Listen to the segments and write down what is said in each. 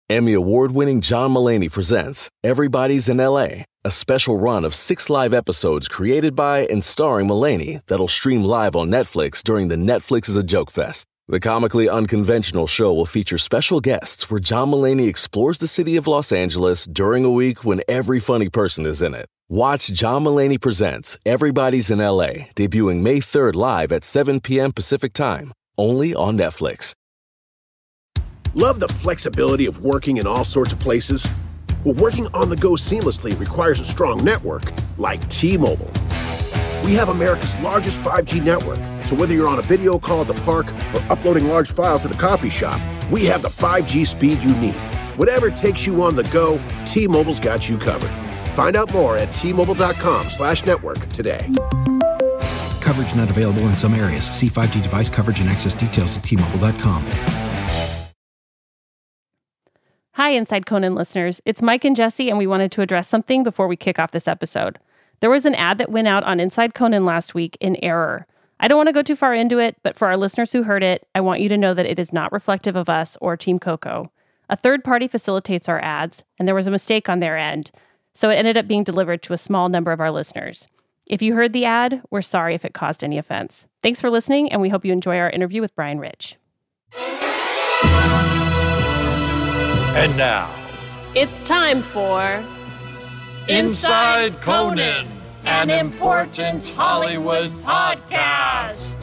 Emmy award-winning John Mulaney presents Everybody's in L.A., a special run of 6 live episodes created by and starring Mulaney that'll stream live on Netflix during the Netflix is a Joke Fest. The comically unconventional show will feature special guests where John Mulaney explores the city of Los Angeles during a week when every funny person is in it. Watch John Mulaney Presents Everybody's in L.A., debuting May 3rd live at 7 p.m. Pacific Time, only on Netflix. Love the flexibility of working in all sorts of places? Well, working on the go seamlessly requires a strong network like T-Mobile. We have America's largest 5G network, so whether you're on a video call at the park or uploading large files at a coffee shop, we have the 5G speed you need. Whatever takes you on the go, T-Mobile's got you covered. Find out more at T-Mobile.com/network today. Coverage not available in some areas. See 5G device coverage and access details at T-Mobile.com. Hi, Inside Conan listeners. It's Mike and Jesse, and we wanted to address something before we kick off this episode. There was an ad that went out on Inside Conan last week in error. I don't want to go too far into it, but for our listeners who heard it, I want you to know that it is not reflective of us or Team Coco. A third party facilitates our ads, and there was a mistake on their end, so it ended up being delivered to a small number of our listeners. If you heard the ad, we're sorry if it caused any offense. Thanks for listening, and we hope you enjoy our interview with Brian Rich. And now, it's time for Inside Conan, an important Hollywood podcast.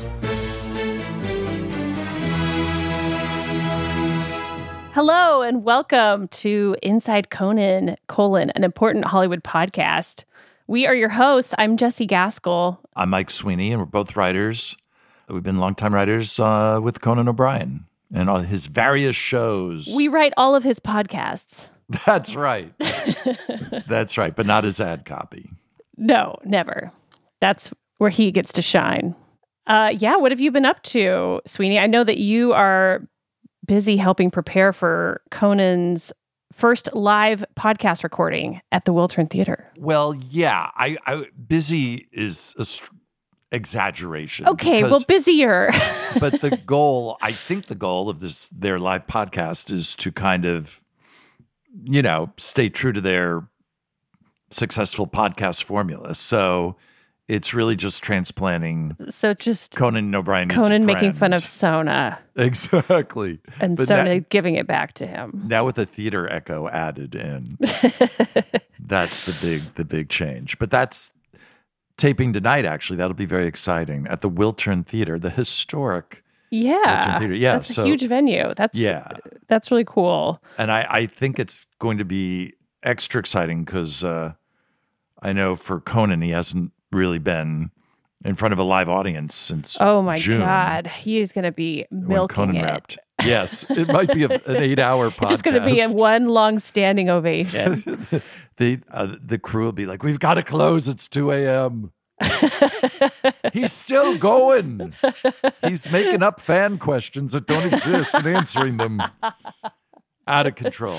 Hello, and welcome to Inside Conan, an important Hollywood podcast. We are your hosts. I'm Jesse Gaskell. I'm Mike Sweeney, and we're both writers. We've been longtime writers with Conan O'Brien and all his various shows. We write all of his podcasts. That's right. That's right, but not his ad copy. No, never. That's where he gets to shine. What have you been up to, Sweeney? I know that you are busy helping prepare for Conan's first live podcast recording at the Wiltern Theater. Well, yeah, I busy is exaggeration. Okay, well, busier. But I think the goal of their live podcast is to kind of, stay true to their successful podcast formula. So it's really just transplanting. So just Conan O'Brien. Conan making fun of Sona. Exactly. And but Sona giving it back to him. Now with a theater echo added in. That's the big change. But that's taping tonight, actually. That'll be very exciting at the Wiltern Theater, the historic Wiltern Theater. Yeah, that's a huge venue. That's really cool. And I think it's going to be extra exciting because I know for Conan, he hasn't really been in front of a live audience since June. God, he's going to be milking Conan it. Wrapped. Yes, it might be an 8-hour podcast. It's just going to be one long standing ovation. The crew will be like, "We've got to close. It's 2 a.m." He's still going. He's making up fan questions that don't exist and answering them. Out of control.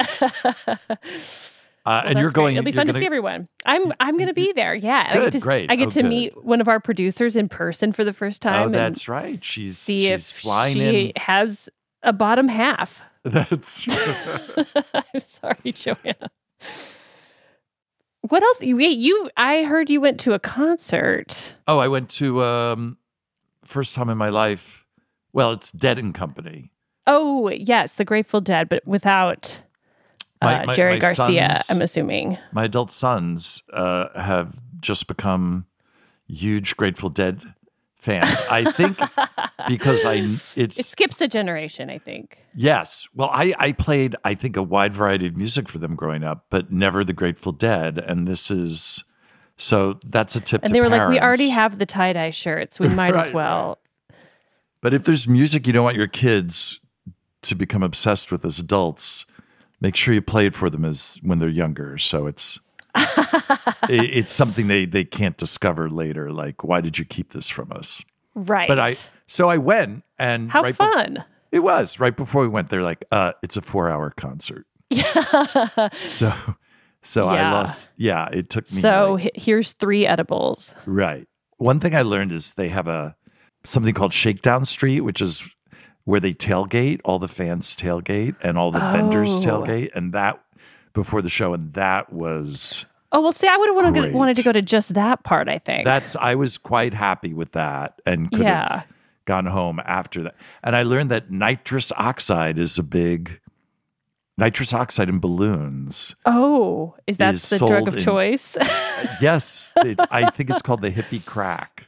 And you're going. It'll be fun to see everyone. I'm going to be there. Yeah, good, great. I get to meet one of our producers in person for the first time. Oh, that's right. She's flying in. She has a bottom half. That's right. I'm sorry, Joanna. What else? I heard you went to a concert. Oh, I went to first time in my life. Well, it's Dead and Company. Oh, yes, the Grateful Dead, but without Jerry Garcia, I'm assuming. My adult sons have just become huge Grateful Dead fans. I think because it skips a generation, I think. Yes. Well, I played, I think, a wide variety of music for them growing up, but never the Grateful Dead. And so that's a tip to parents. And they were like, we already have the tie-dye shirts. We might as well. Right. But if there's music you don't want your kids to become obsessed with as adults, make sure you play it for them when they're younger. So it's something they can't discover later. Like, why did you keep this from us? Right. But I went, and how fun. It was. Right before we went, they're like, it's a 4-hour concert. Yeah. So I lost. Yeah, it took me. So here's 3 edibles. Right. One thing I learned is they have something called Shakedown Street, which is where they tailgate, all the fans tailgate and all the vendors tailgate, and that before the show, and that was Oh, well, see, I would have great. wanted to go to just that part, I think. I was quite happy with that and could have gone home after that. And I learned that nitrous oxide is a big nitrous oxide in balloons. Oh, is that is the drug sold of in- choice? Yes, I think it's called the hippie crack.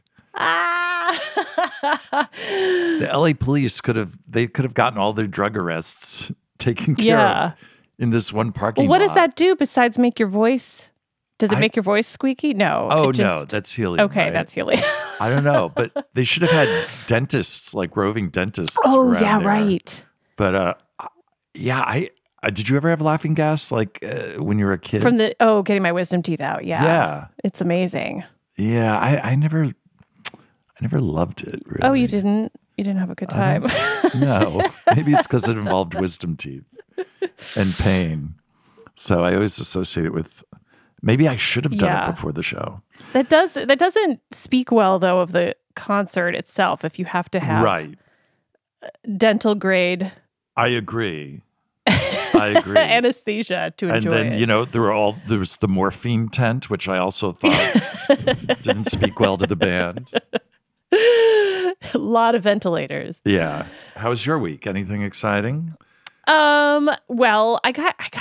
The LA police could have gotten all their drug arrests taken care of in this one parking Well, what lot. does that do besides make your voice? Does it make your voice squeaky? No. Oh, it no, just- that's helium. Okay, right? that's helium. I don't know, but they should have had dentists, like roving dentists. Oh, around yeah, there. right. But I did you ever have laughing gas like when you were a kid? From getting my wisdom teeth out. Yeah. Yeah. It's amazing. Yeah, I never loved it. Really. Oh, you didn't? You didn't have a good time. No, maybe it's because it involved wisdom teeth and pain. So I always associate it with. Maybe I should have done it before the show. That doesn't speak well though of the concert itself. If you have to have Right. dental grade I agree. anesthesia to enjoy And then, it. there was the morphine tent, which I also thought didn't speak well to the band. A lot of ventilators. Yeah. How was your week? Anything exciting? Well, I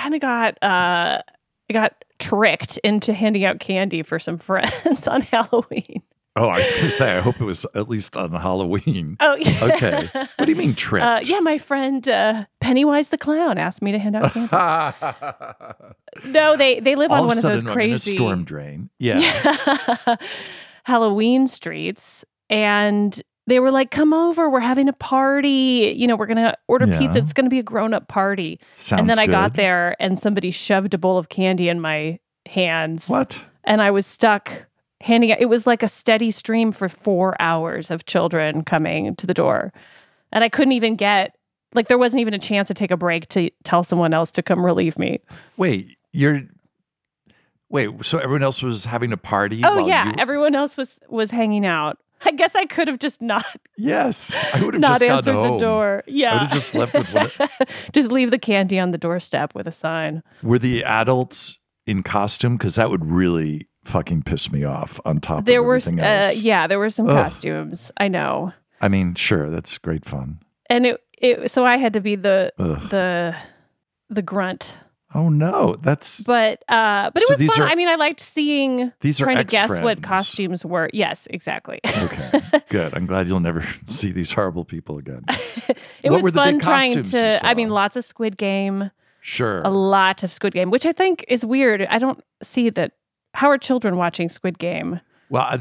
got tricked into handing out candy for some friends on Halloween. Oh, I was going to say, I hope it was at least on Halloween. Oh, yeah. Okay. What do you mean tricked? Yeah, my friend Pennywise the Clown asked me to hand out candy. No, they live All on one of a of sudden, those I'm in a crazy storm drain. Yeah. Halloween streets, and they were like, "Come over, we're having a party. We're gonna order pizza. It's gonna be a grown-up party." Sounds and then I got good. there, and somebody shoved a bowl of candy in my hands. What? And I was stuck handing out. It was like a steady stream for 4 hours of children coming to the door, and I couldn't even get. Like, there wasn't even a chance to take a break to tell someone else to come relieve me. Wait, so everyone else was having a party? Oh while yeah, you... everyone else was hanging out. I guess I could have just not Yes, I would have not just gone answered home. the door. Yeah, I would have just left with one. just leave the candy on the doorstep with a sign. Were the adults in costume? Because that would really fucking piss me off. On top There of were everything else. there were some Ugh. costumes. I know, I mean, sure, that's great fun. and it so I had to be the Ugh. the grunt. Oh no, that's But it So was these fun. are- I mean, I liked seeing these are trying to guess what ex-friends. costumes were. Yes, exactly. okay. Good. I'm glad you'll never see these horrible people again. It What was were the fun big trying costumes you to. I saw? mean, lots of Squid Game. Sure. A lot of Squid Game, which I think is weird. I don't see that. How are children watching Squid Game? Well,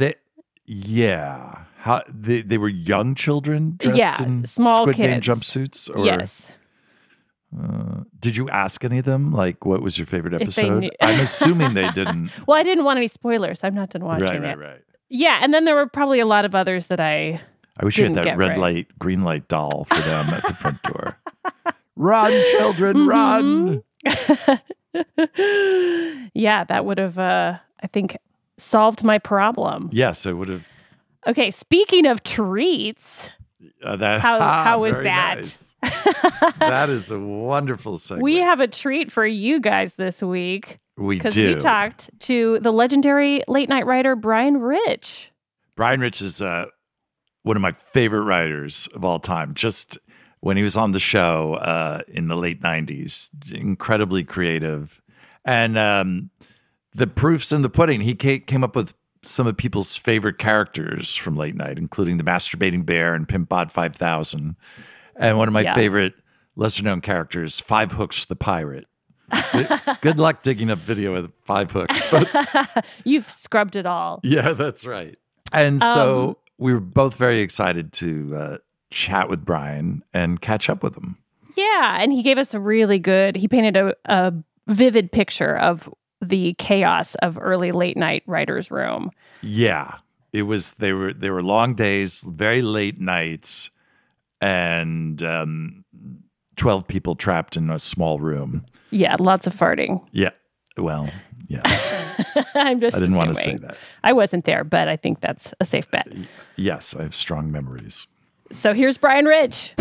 how they were young children dressed in small Squid Game kids. jumpsuits? Or, Yes. Did you ask any of them? Like, what was your favorite If they episode? knew- I'm assuming they didn't. Well, I didn't want any spoilers. I'm not done watching it. Right. Yeah, and then there were probably a lot of others that I. I wish you had Didn't that get red right. light, green light doll for them at the front door. Run, children, Mm-hmm. run. Yeah, that would have, I think, solved my problem. Yes, I would have. Okay, speaking of treats, How was very that? nice. That is a wonderful segue. we have a treat for you guys this week. We Because do. we talked to the legendary late night writer Brian Rich. Brian Rich is one of my favorite writers of all time. Just when he was on the show in the late 90s, incredibly creative. And the proof's in the pudding. He came up with some of people's favorite characters from late night, including the masturbating bear and Pimp Bod 5000. And one of my favorite lesser known characters, Five Hooks the pirate. Good luck digging up video with Five Hooks. But You've scrubbed it all. yeah, that's right. And so we were both very excited to chat with Brian and catch up with him. Yeah, and he gave us he painted a vivid picture of the chaos of early late night writers' room. Yeah, it was. They were long days, very late nights, and 12 people trapped in a small room. Yeah, lots of farting. Yeah. Well, yes. I'm just I didn't want to say assuming. that. I wasn't there, but I think that's a safe bet. Yes, I have strong memories. So here's Brian Rich.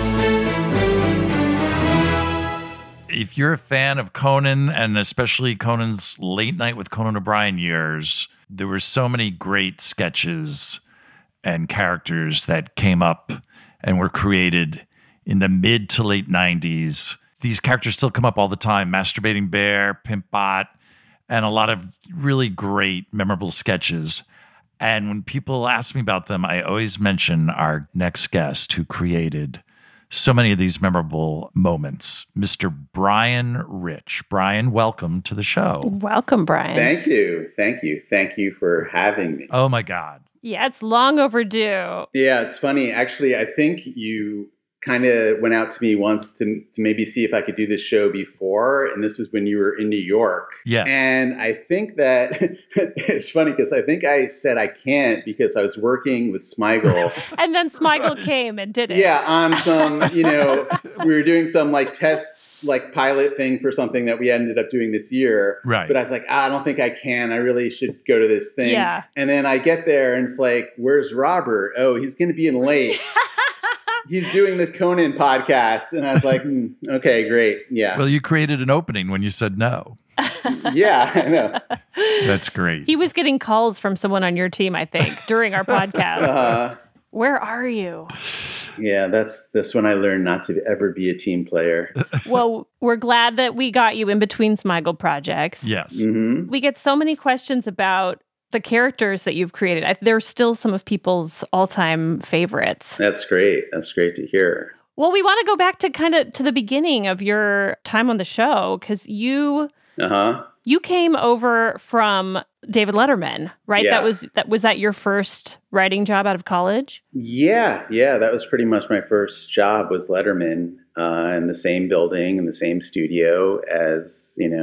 If you're a fan of Conan, and especially Conan's Late Night with Conan O'Brien years, there were so many great sketches and characters that came up and were created in the mid to late 90s. These characters still come up all the time. Masturbating Bear, Pimp Bot, and a lot of really great, memorable sketches. And when people ask me about them, I always mention our next guest who created so many of these memorable moments, Mr. Brian Rich. Brian, welcome to the show. Welcome, Brian. Thank you. Thank you. Thank you for having me. Oh, my God. Yeah, it's long overdue. Yeah, it's funny. Actually, I think you kind of went out to me once to maybe see if I could do this show before. And this was when you were in New York. Yes. And I think that it's funny because I think I said I can't because I was working with Smigel. And then Smigel came and did it. Yeah, on some, we were doing some like test, like pilot thing for something that we ended up doing this year. Right. But I was like, I don't think I can. I really should go to this thing. Yeah. And then I get there and it's like, where's Robert? Oh, he's going to be in late. He's doing this Conan podcast. And I was like, okay, great. Yeah. Well, you created an opening when you said no. Yeah, I know. That's great. He was getting calls from someone on your team, I think, during our podcast. Where are you? Yeah, that's when I learned not to ever be a team player. Well, we're glad that we got you in between Smigel projects. Yes. Mm-hmm. We get so many questions about the characters that you've created. They're still some of people's all-time favorites. That's great. That's great to hear. Well, we want to go back to kind of to the beginning of your time on the show because you came over from David Letterman, right? Yeah. Was that your first writing job out of college? Yeah, that was pretty much my first job was Letterman in the same building, in the same studio as,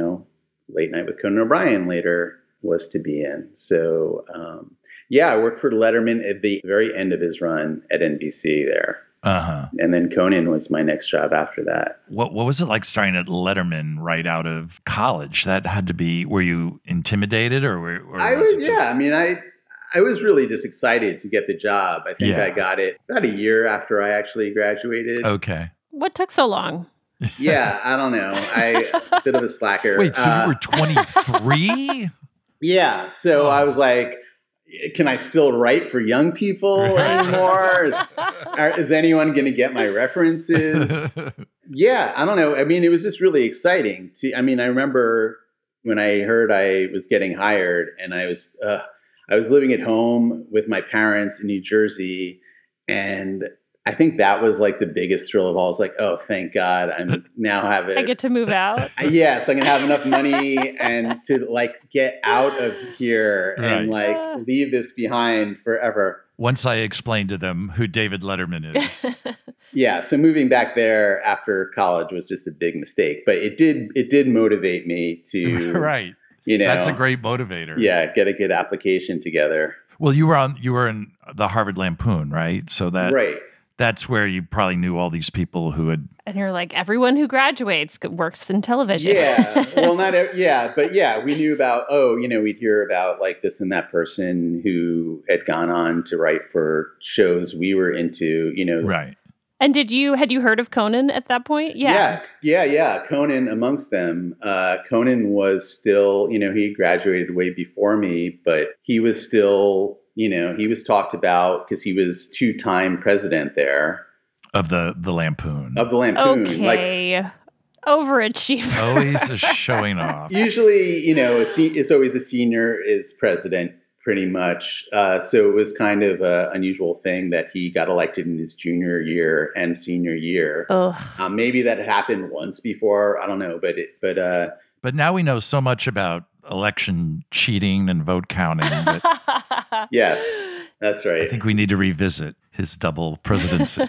Late Night with Conan O'Brien later was to be in. So, I worked for Letterman at the very end of his run at NBC there. Uh-huh. And then Conan was my next job after that. What was it like starting at Letterman right out of college? That had to be, were you intimidated or I was really just excited to get the job. I think I got it about a year after I actually graduated. Okay. What took so long? Yeah, I don't know. A bit of a slacker. Wait, so you were 23? Yeah. So I was like, can I still write for young people anymore? Is anyone going to get my references? Yeah, I don't know. I mean, it was just really exciting. I remember when I heard I was getting hired and I was living at home with my parents in New Jersey. And I think that was like the biggest thrill of all. It's like, oh, thank God, I get to move out. Yes, I can have enough money and to like get out of here and like leave this behind forever. Once I explained to them who David Letterman is. Yeah, so moving back there after college was just a big mistake, but it did motivate me to right. That's a great motivator. Yeah, get a good application together. Well, you were in the Harvard Lampoon, right? So that right. That's where you probably knew all these people who had. And you're like, everyone who graduates works in television. Yeah. Well, but we knew about, we'd hear about like this and that person who had gone on to write for shows we were into, Right. And had you heard of Conan at that point? Yeah. Conan amongst them. Conan was still, he graduated way before me, but he was still, he was talked about because he was 2-time president there. Of the Lampoon. Of the Lampoon. Okay. Overachiever. Always showing off. Usually, it's always a senior is president, pretty much. So it was kind of an unusual thing that he got elected in his junior year and senior year. Maybe that happened once before. I don't know, But now we know so much about election cheating and vote counting. Yes, that's right. I think we need to revisit his double presidency.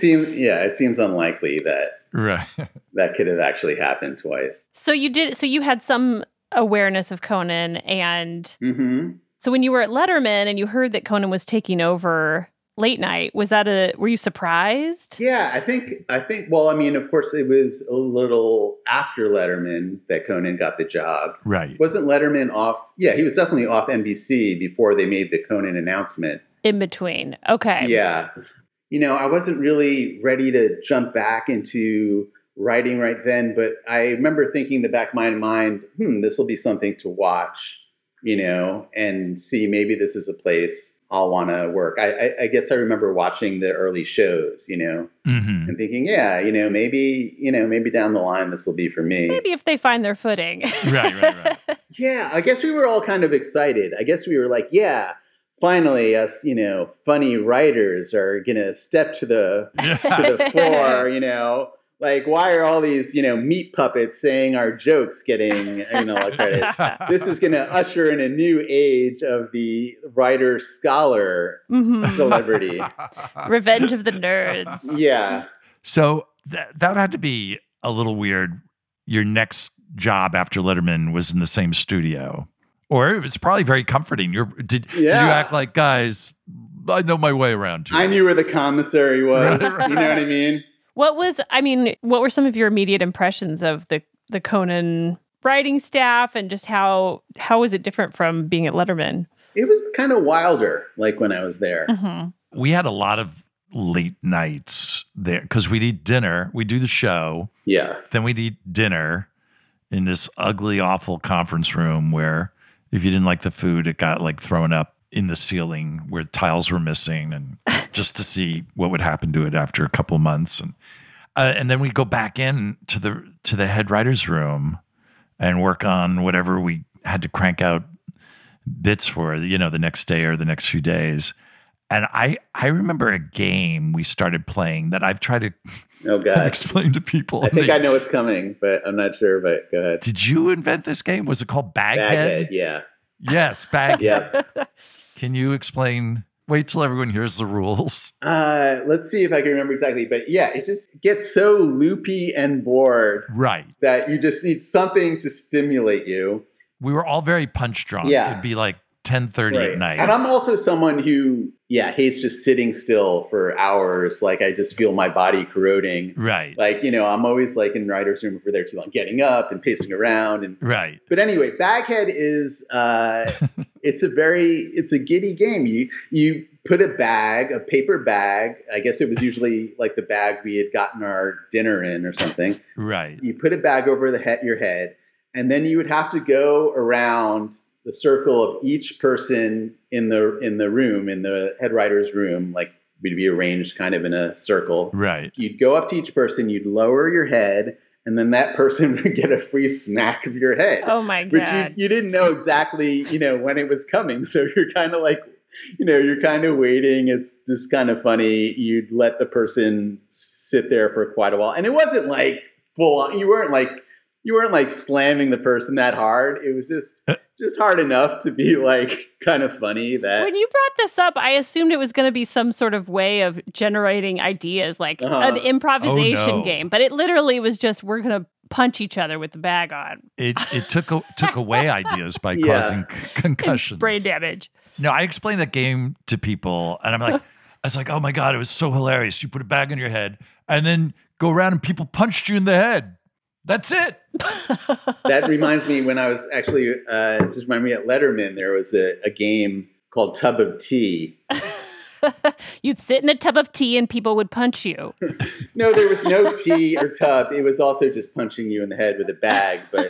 It seems unlikely that that could have actually happened twice. So you had some awareness of Conan, and so when you were at Letterman and you heard that Conan was taking over Late Night, were you surprised? Yeah, I think, well, of course it was a little after Letterman that Conan got the job. Right. Wasn't Letterman off? Yeah, he was definitely off NBC before they made the Conan announcement. In between. Okay. Yeah. I wasn't really ready to jump back into writing right then, but I remember thinking in the back of my mind, this will be something to watch, and see maybe this is a place I'll want to work. I guess I remember watching the early shows, and thinking, maybe down the line this will be for me. Maybe if they find their footing. Right. Yeah, I guess we were all kind of excited. I guess we were like, yeah, finally us, funny writers are going to step to the floor, Like, why are all these, meat puppets saying our jokes getting, credit? This is going to usher in a new age of the writer-scholar celebrity. Revenge of the nerds. Yeah. So that had to be a little weird. Your next job after Letterman was in the same studio. Or it was probably very comforting. Did you act like, guys, I know my way around here? I knew where the commissary was. Right. You know what I mean? What were some of your immediate impressions of the Conan writing staff, and just how was it different from being at Letterman? It was kind of wilder, like when I was there. Mm-hmm. We had a lot of late nights there because we'd eat dinner. We'd do the show. Yeah. Then we'd eat dinner in this ugly, awful conference room where if you didn't like the food, it got like thrown up in the ceiling where tiles were missing, and just to see what would happen to it after a couple of months. And then we'd go back in to the head writer's room and work on whatever we had to crank out bits for, the next day or the next few days. And I remember a game we started playing that I've tried to explain to people. I think I know what's coming, but I'm not sure, but go ahead. Did you invent this game? Was it called Baghead? Baghead, yeah. Yes, Baghead. Yeah. Can you explain? Wait till everyone hears the rules. Let's see if I can remember exactly. But yeah, it just gets so loopy and bored. Right. That you just need something to stimulate you. We were all very punch drunk. Yeah. It'd be like 10:30 at night. And I'm also someone who, hates just sitting still for hours. Like, I just feel my body corroding. Right. Like, I'm always like in writer's room if we're there too long, getting up and pacing around. And right. But anyway, Baghead is, it's a giddy game. You put a paper bag. I guess it was usually like the bag we had gotten our dinner in or something. Right. You put a bag over your head, and then you would have to go around the circle of each person in the room, in the head writer's room, like we'd be arranged kind of in a circle. Right. You'd go up to each person, you'd lower your head, and then that person would get a free snack of your head. Oh my God. Which you didn't know exactly, when it was coming. So you're kind of like, you're kind of waiting. It's just kind of funny. You'd let the person sit there for quite a while. And it wasn't like full on. You weren't like slamming the person that hard. It was just hard enough to be like kind of funny. That when you brought this up, I assumed it was going to be some sort of way of generating ideas, like an improvisation game. But it literally was just, we're going to punch each other with the bag on. It took away ideas by causing concussions, brain damage. No, I explained that game to people, and I was like, oh my God, it was so hilarious. You put a bag on your head, and then go around and people punched you in the head. That's it. That reminds me, when I was actually, just remind me at Letterman, there was a game called Tub of Tea. You'd sit in a tub of tea and people would punch you. No, there was no tea or tub. It was also just punching you in the head with a bag. But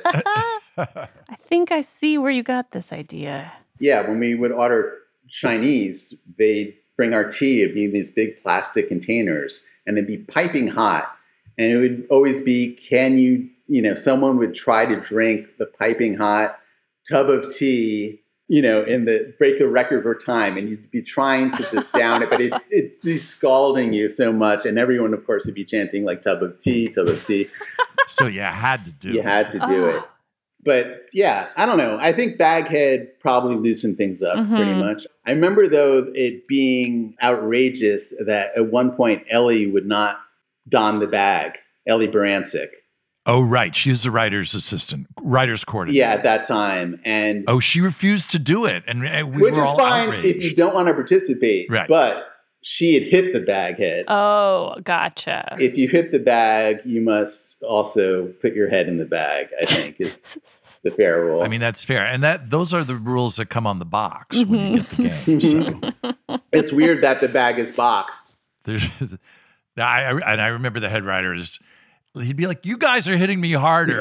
I think I see where you got this idea. Yeah, when we would order Chinese, they'd bring our tea. It'd be in these big plastic containers, and it'd be piping hot. And it would always be, someone would try to drink the piping hot tub of tea, break the record for time. And you'd be trying to just down it, but it'd be scalding you so much. And everyone, of course, would be chanting like tub of tea, tub of tea. So you had to do it. You had to do it. But yeah, I don't know. I think Baghead probably loosened things up pretty much. I remember, though, it being outrageous that at one point Ellie would not don the bag, Ellie Barancik. Oh, right. She was the writer's assistant, writer's coordinator. Yeah, at that time. And she refused to do it. And we were all outraged. If you don't want to participate. Right. But she had hit the bag head. Oh, gotcha. If you hit the bag, you must also put your head in the bag, I think, is the fair rule. I mean, that's fair. And those are the rules that come on the box when you get the game. So. It's weird that the bag is boxed. There's, I remember the head writers. He'd be like, "You guys are hitting me harder."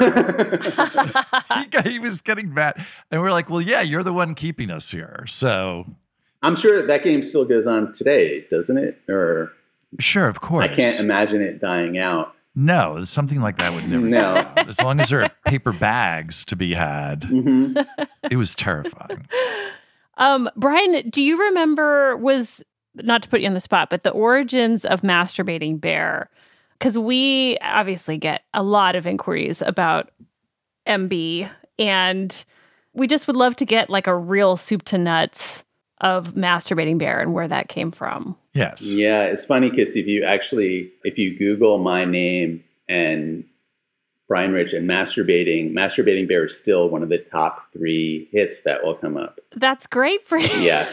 he was getting mad, and we're like, "Well, yeah, you're the one keeping us here." So I'm sure that game still goes on today, doesn't it? Or sure, of course. I can't imagine it dying out. No, something like that would never. No, as long as there are paper bags to be had, It was terrifying. Brian, do you remember, not to put you on the spot, but the origins of Masturbating Bear? Because we obviously get a lot of inquiries about MB, and we just would love to get like a real soup to nuts of Masturbating Bear and where that came from. Yes. Yeah, it's funny because if you Google my name and Brian Rich and Masturbating Bear is still one of the top 3 hits that will come up. That's great for you. Yeah.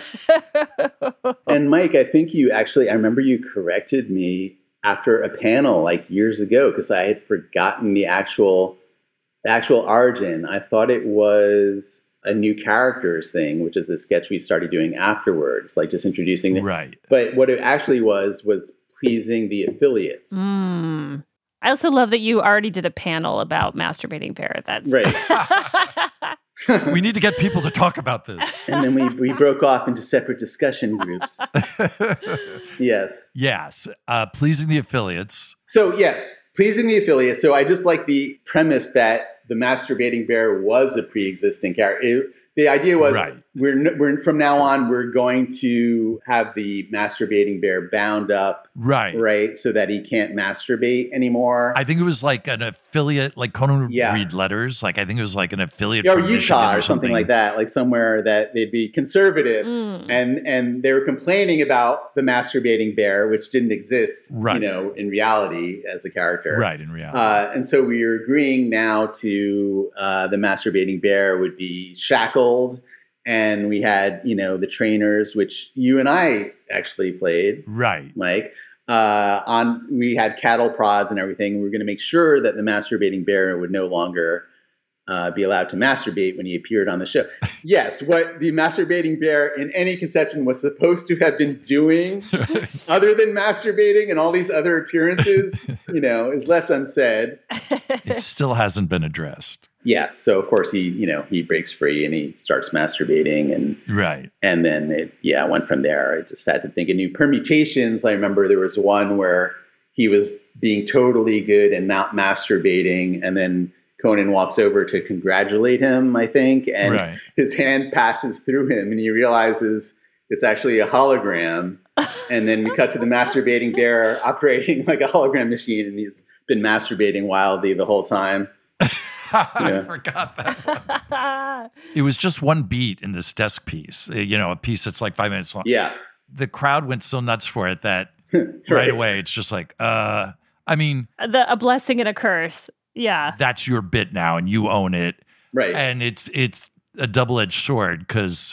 And Mike, I think I remember you corrected me after a panel like years ago because I had forgotten the actual origin. I thought it was a new characters thing, which is the sketch we started doing afterwards, like just introducing it. Right. But what it actually was pleasing the affiliates. I also love that you already did a panel about Masturbating Bear. That's right. We need to get people to talk about this. And then we broke off into separate discussion groups. Yes. Yes. Pleasing the affiliates. So yes, pleasing the affiliates. So I just like the premise that the Masturbating Bear was a pre-existing character. The idea was we're from now on, we're going to have the Masturbating Bear bound up. Right. So that he can't masturbate anymore. I think it was like an affiliate, like Conan would read letters. Like I think it was like an affiliate or from Utah Michigan or something like that, like somewhere that they'd be conservative. And they were complaining about the Masturbating Bear, which didn't exist, in reality as a character. Right, in reality. And so we are agreeing now to the Masturbating Bear would be shackled. And we had, the trainers, which you and I actually played. Right. Mike. We had cattle prods and everything. We were going to make sure that the Masturbating Bear would no longer be allowed to masturbate when he appeared on the show. Yes, what the Masturbating Bear in any conception was supposed to have been doing other than masturbating and all these other appearances, is left unsaid. It still hasn't been addressed. Yeah, so of course he breaks free and he starts masturbating and then it went from there. I just had to think of new permutations. I remember there was one where he was being totally good and not masturbating, and then Conan walks over to congratulate him, I think, and his hand passes through him and he realizes it's actually a hologram. And then we cut to the Masturbating Bear operating like a hologram machine, and he's been masturbating wildly the whole time. I forgot that one. It was just one beat in this desk piece, a piece that's like 5 minutes long. Yeah. The crowd went so nuts for it that right away it's just like, a blessing and a curse. Yeah. That's your bit now and you own it. Right. And it's a double-edged sword because,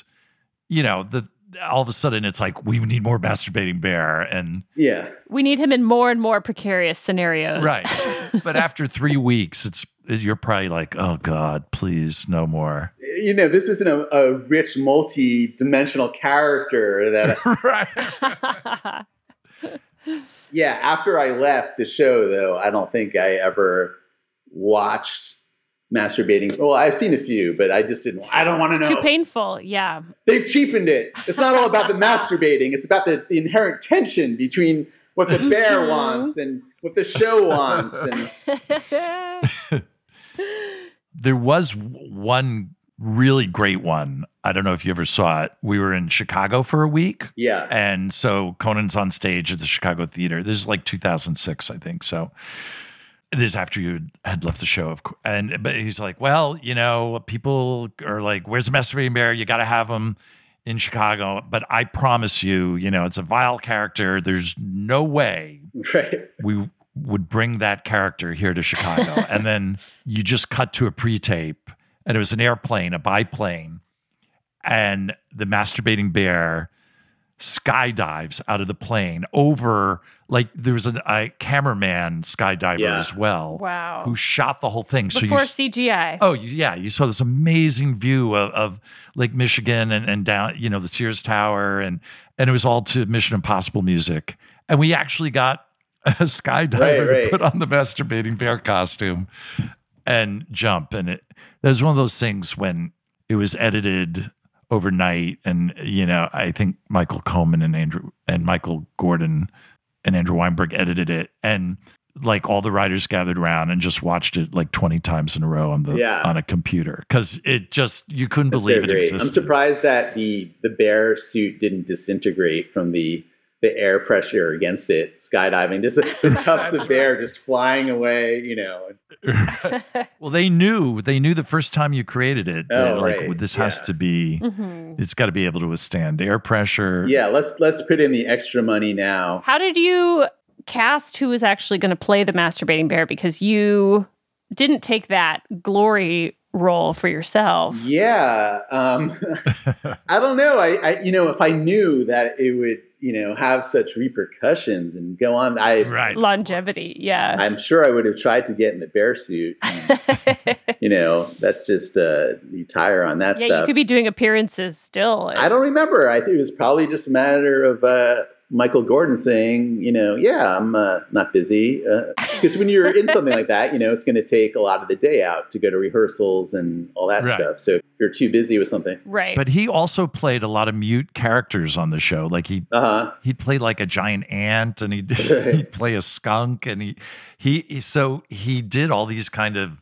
all of a sudden it's like, we need more Masturbating Bear. And we need him in more and more precarious scenarios. Right. But after 3 weeks, you're probably like, oh God, please, no more. This isn't a rich, multi-dimensional character that. Yeah. After I left the show, though, I don't think I ever watched Masturbating. Well, I've seen a few, but I just didn't. I don't want to know. Too painful. Yeah. They've cheapened it. It's not all about the masturbating. It's about the inherent tension between what the bear wants and what the show wants. And there was one really great one. I don't know if you ever saw it. We were in Chicago for a week. Yeah. And so Conan's on stage at the Chicago Theater. This is like 2006, I think. So this is after you had left the show. But he's like, well, people are like, where's the Masturbating Bear? You got to have him in Chicago. But I promise you, it's a vile character. There's no way we would bring that character here to Chicago. And then you just cut to a pre-tape, and it was an airplane, a biplane, and the Masturbating Bear skydives out of the plane over, like there was a cameraman skydiver as well. Wow. Who shot the whole thing. Before CGI. Oh, yeah. You saw this amazing view of Lake Michigan and down, the Sears Tower. And it was all to Mission Impossible music. And we actually got a skydiver Right. to put on the masturbating bear costume and jump. And it was one of those things when it was edited overnight. And, I think Michael Coleman and Michael Gordon and Andrew Weinberg edited it. And like all the writers gathered around and just watched it like 20 times in a row on a computer. Cause it just, you couldn't believe it existed. I'm surprised that the bear suit didn't disintegrate from the air pressure against it, skydiving, just the tufts of bear just flying away, Well, they knew the first time you created it, right. This has to be, it's got to be able to withstand air pressure. Yeah. Let's put in the extra money now. How did you cast who was actually going to play the masturbating bear? Because you didn't take that glory role for yourself. Yeah. I don't know. I if I knew that it would, have such repercussions and go on, longevity. Yeah. I'm sure I would have tried to get in the bear suit. And, that's just, you tire on that stuff. Yeah, you could be doing appearances still. I don't remember. I think it was probably just a matter of, Michael Gordon saying, I'm not busy. Because when you're in something like that, it's going to take a lot of the day out to go to rehearsals and all that stuff. So if you're too busy with something. Right. But he also played a lot of mute characters on the show. Like he'd play like a giant ant and he'd play a skunk. And he did all these kind of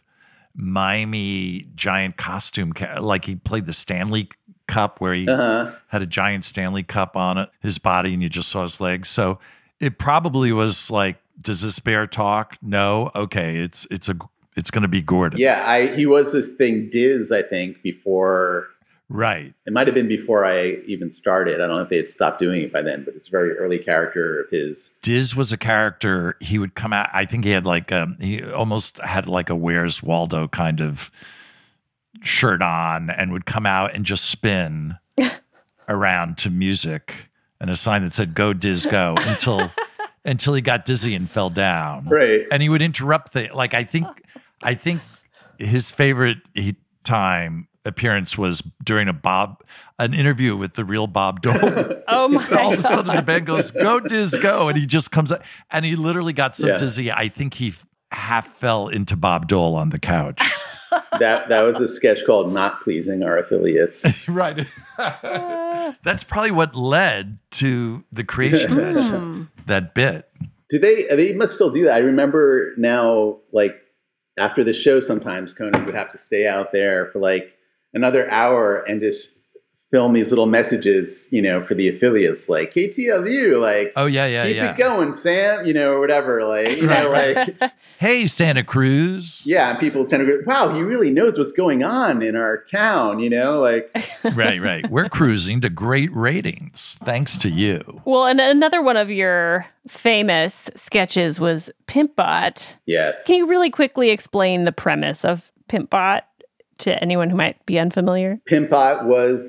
mimey giant costume. Like he played the Stanley Cup where he had a giant Stanley Cup on his body and you just saw his legs. So it probably was like, does this bear talk? No. Okay. It's going to be Gordon. Yeah. He was this thing Diz, I think, before. Right. It might've been before I even started. I don't know if they had stopped doing it by then, but it's a very early character of his. Diz was a character. He would come out. I think he had he almost had like a Where's Waldo kind of shirt on and would come out and just spin around to music and a sign that said "Go Diz Go" until he got dizzy and fell down. Right. And he would interrupt I think his favorite time appearance was during an interview with the real Bob Dole. Oh my All of a sudden the band goes, "Go Diz Go," and he just comes out and he literally got so dizzy. I think he half fell into Bob Dole on the couch. That was a sketch called "Not Pleasing Our Affiliates." Right. That's probably what led to the creation of that bit. Do they must still do that. I remember now, like after the show, sometimes Conan would have to stay out there for like another hour and just film these little messages, for the affiliates, like KTLU, like, oh yeah, keep it going, Sam, or whatever, like, like, hey, Santa Cruz. Yeah, and people tend to go, wow, he really knows what's going on in our town, like. Right. We're cruising to great ratings, thanks to you. Well, and another one of your famous sketches was Pimpbot. Yes. Can you really quickly explain the premise of Pimpbot to anyone who might be unfamiliar? Pimpbot was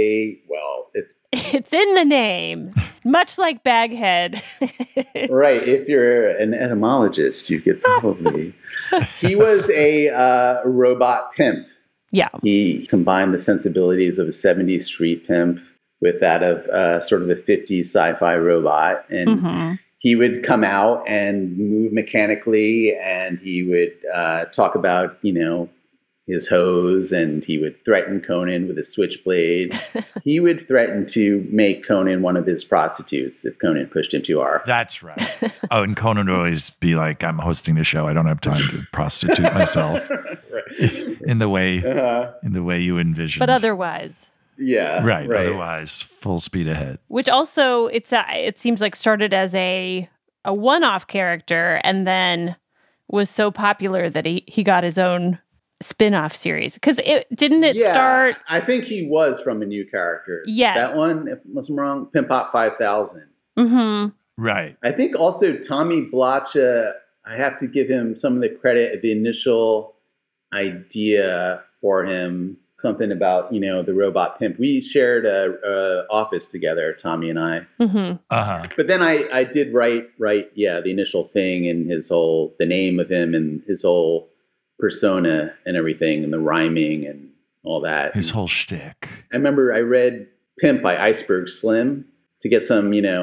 it's in the name, much like Baghead. Right. If you're an etymologist, you could probably. He was a robot pimp. Yeah. He combined the sensibilities of a 70s street pimp with that of sort of a 50s sci-fi robot. And he would come out and move mechanically, and he would talk about, his hose, and he would threaten Conan with a switchblade. He would threaten to make Conan one of his prostitutes if Conan pushed him too hard. That's right. Oh, and Conan would always be like, I'm hosting a show. I don't have time to prostitute myself in the way you envisioned. But otherwise. Yeah. Right. Otherwise, full speed ahead. Which also, it seems like started as a one-off character and then was so popular that he got his own spin-off series. Because didn't it start? I think he was from a new character. Yes. That one, unless I'm wrong, Pimpbot 5000. Mm-hmm. Right. I think also Tommy Blacha, I have to give him some of the credit of the initial idea for him. Something about, the robot pimp. We shared a office together, Tommy and I. Mm-hmm. But then I did write, the initial thing and the name of him and his whole persona and everything and the rhyming and all that. His whole shtick. I remember I read Pimp by Iceberg Slim to get some,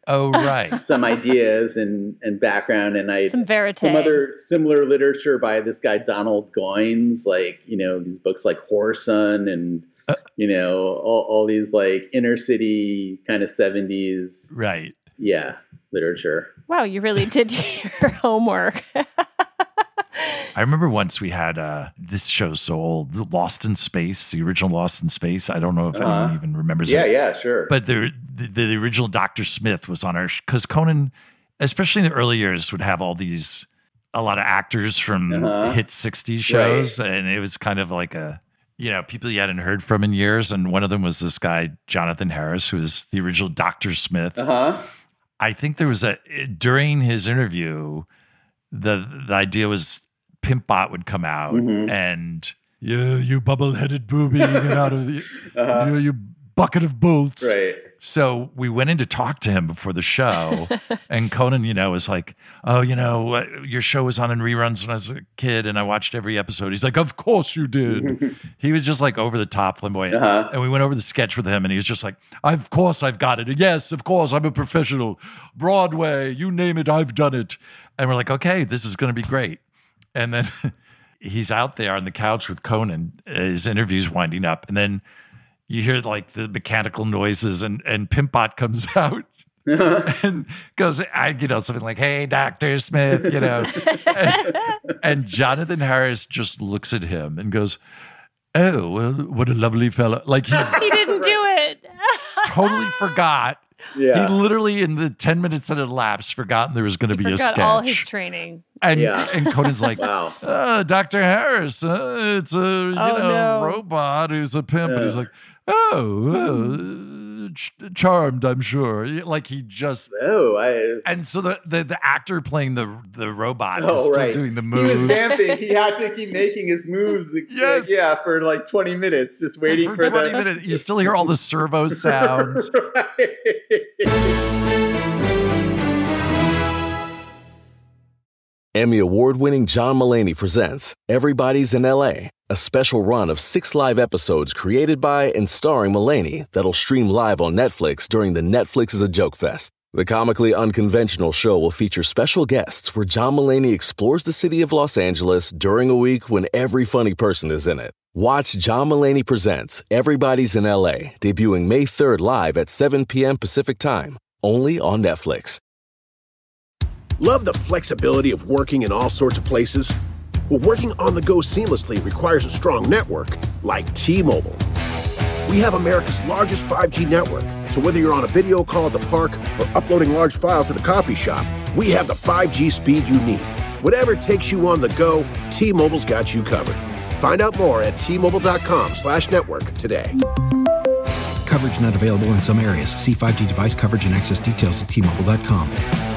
Oh, right. some ideas and background, and some verite. some other similar literature by this guy Donald Goines, like, you know, these books like Whoreson and you know, all these like inner city kind of 70s Right. Literature. Wow, you really did your homework. I remember once we had this show's so old, Lost in Space, the original Lost in Space. I don't know if anyone even remembers it. Yeah, sure. But the original Dr. Smith was on our, because Conan, especially in the early years, would have a lot of actors from hit 60s shows. Right. And it was kind of like people you hadn't heard from in years. And one of them was this guy, Jonathan Harris, who was the original Dr. Smith. I think there was during his interview, the idea was Pimpbot would come out and you bubble-headed booby, get out of the you bucket of bolts. Right. So we went in to talk to him before the show, and Conan, was like, "Oh, your show was on in reruns when I was a kid, and I watched every episode." He's like, "Of course you did." He was just like over the top flamboyant, and we went over the sketch with him, and he was just like, "Of course I've got it. Yes, of course I'm a professional. Broadway, you name it, I've done it." And we're like, "Okay, this is going to be great." And then he's out there on the couch with Conan. His interview's winding up, and then you hear like the mechanical noises, and Pimpbot comes out and goes, something like, "Hey, Dr. Smith," and Jonathan Harris just looks at him and goes, "Oh, well, what a lovely fellow!" Like he didn't do it. Totally forgot. Yeah. He literally, in the 10 minutes that had elapsed, forgotten there was going to be a sketch. All his training. And Conan's like, wow. Dr. Harris, it's a robot who's a pimp. And he's like, charmed, I'm sure. Like he just and so the actor playing the robot is still doing the moves. He was vamping. He had to keep making his moves. Yes. For like 20 minutes, just waiting for 20 minutes. You still hear all the servo sounds. Emmy award-winning John Mulaney presents Everybody's in LA, a special run of 6 live episodes created by and starring Mulaney that'll stream live on Netflix during the Netflix is a Joke Fest. The comically unconventional show will feature special guests where John Mulaney explores the city of Los Angeles during a week when every funny person is in it. Watch John Mulaney Presents Everybody's in LA, debuting May 3rd live at 7 p.m. Pacific Time, only on Netflix. Love the flexibility of working in all sorts of places? Well, working on the go seamlessly requires a strong network like T-Mobile. We have America's largest 5G network, so whether you're on a video call at the park or uploading large files at the coffee shop, we have the 5G speed you need. Whatever takes you on the go, T-Mobile's got you covered. Find out more at T-Mobile.com/network today. Coverage not available in some areas. See 5G device coverage and access details at T-Mobile.com.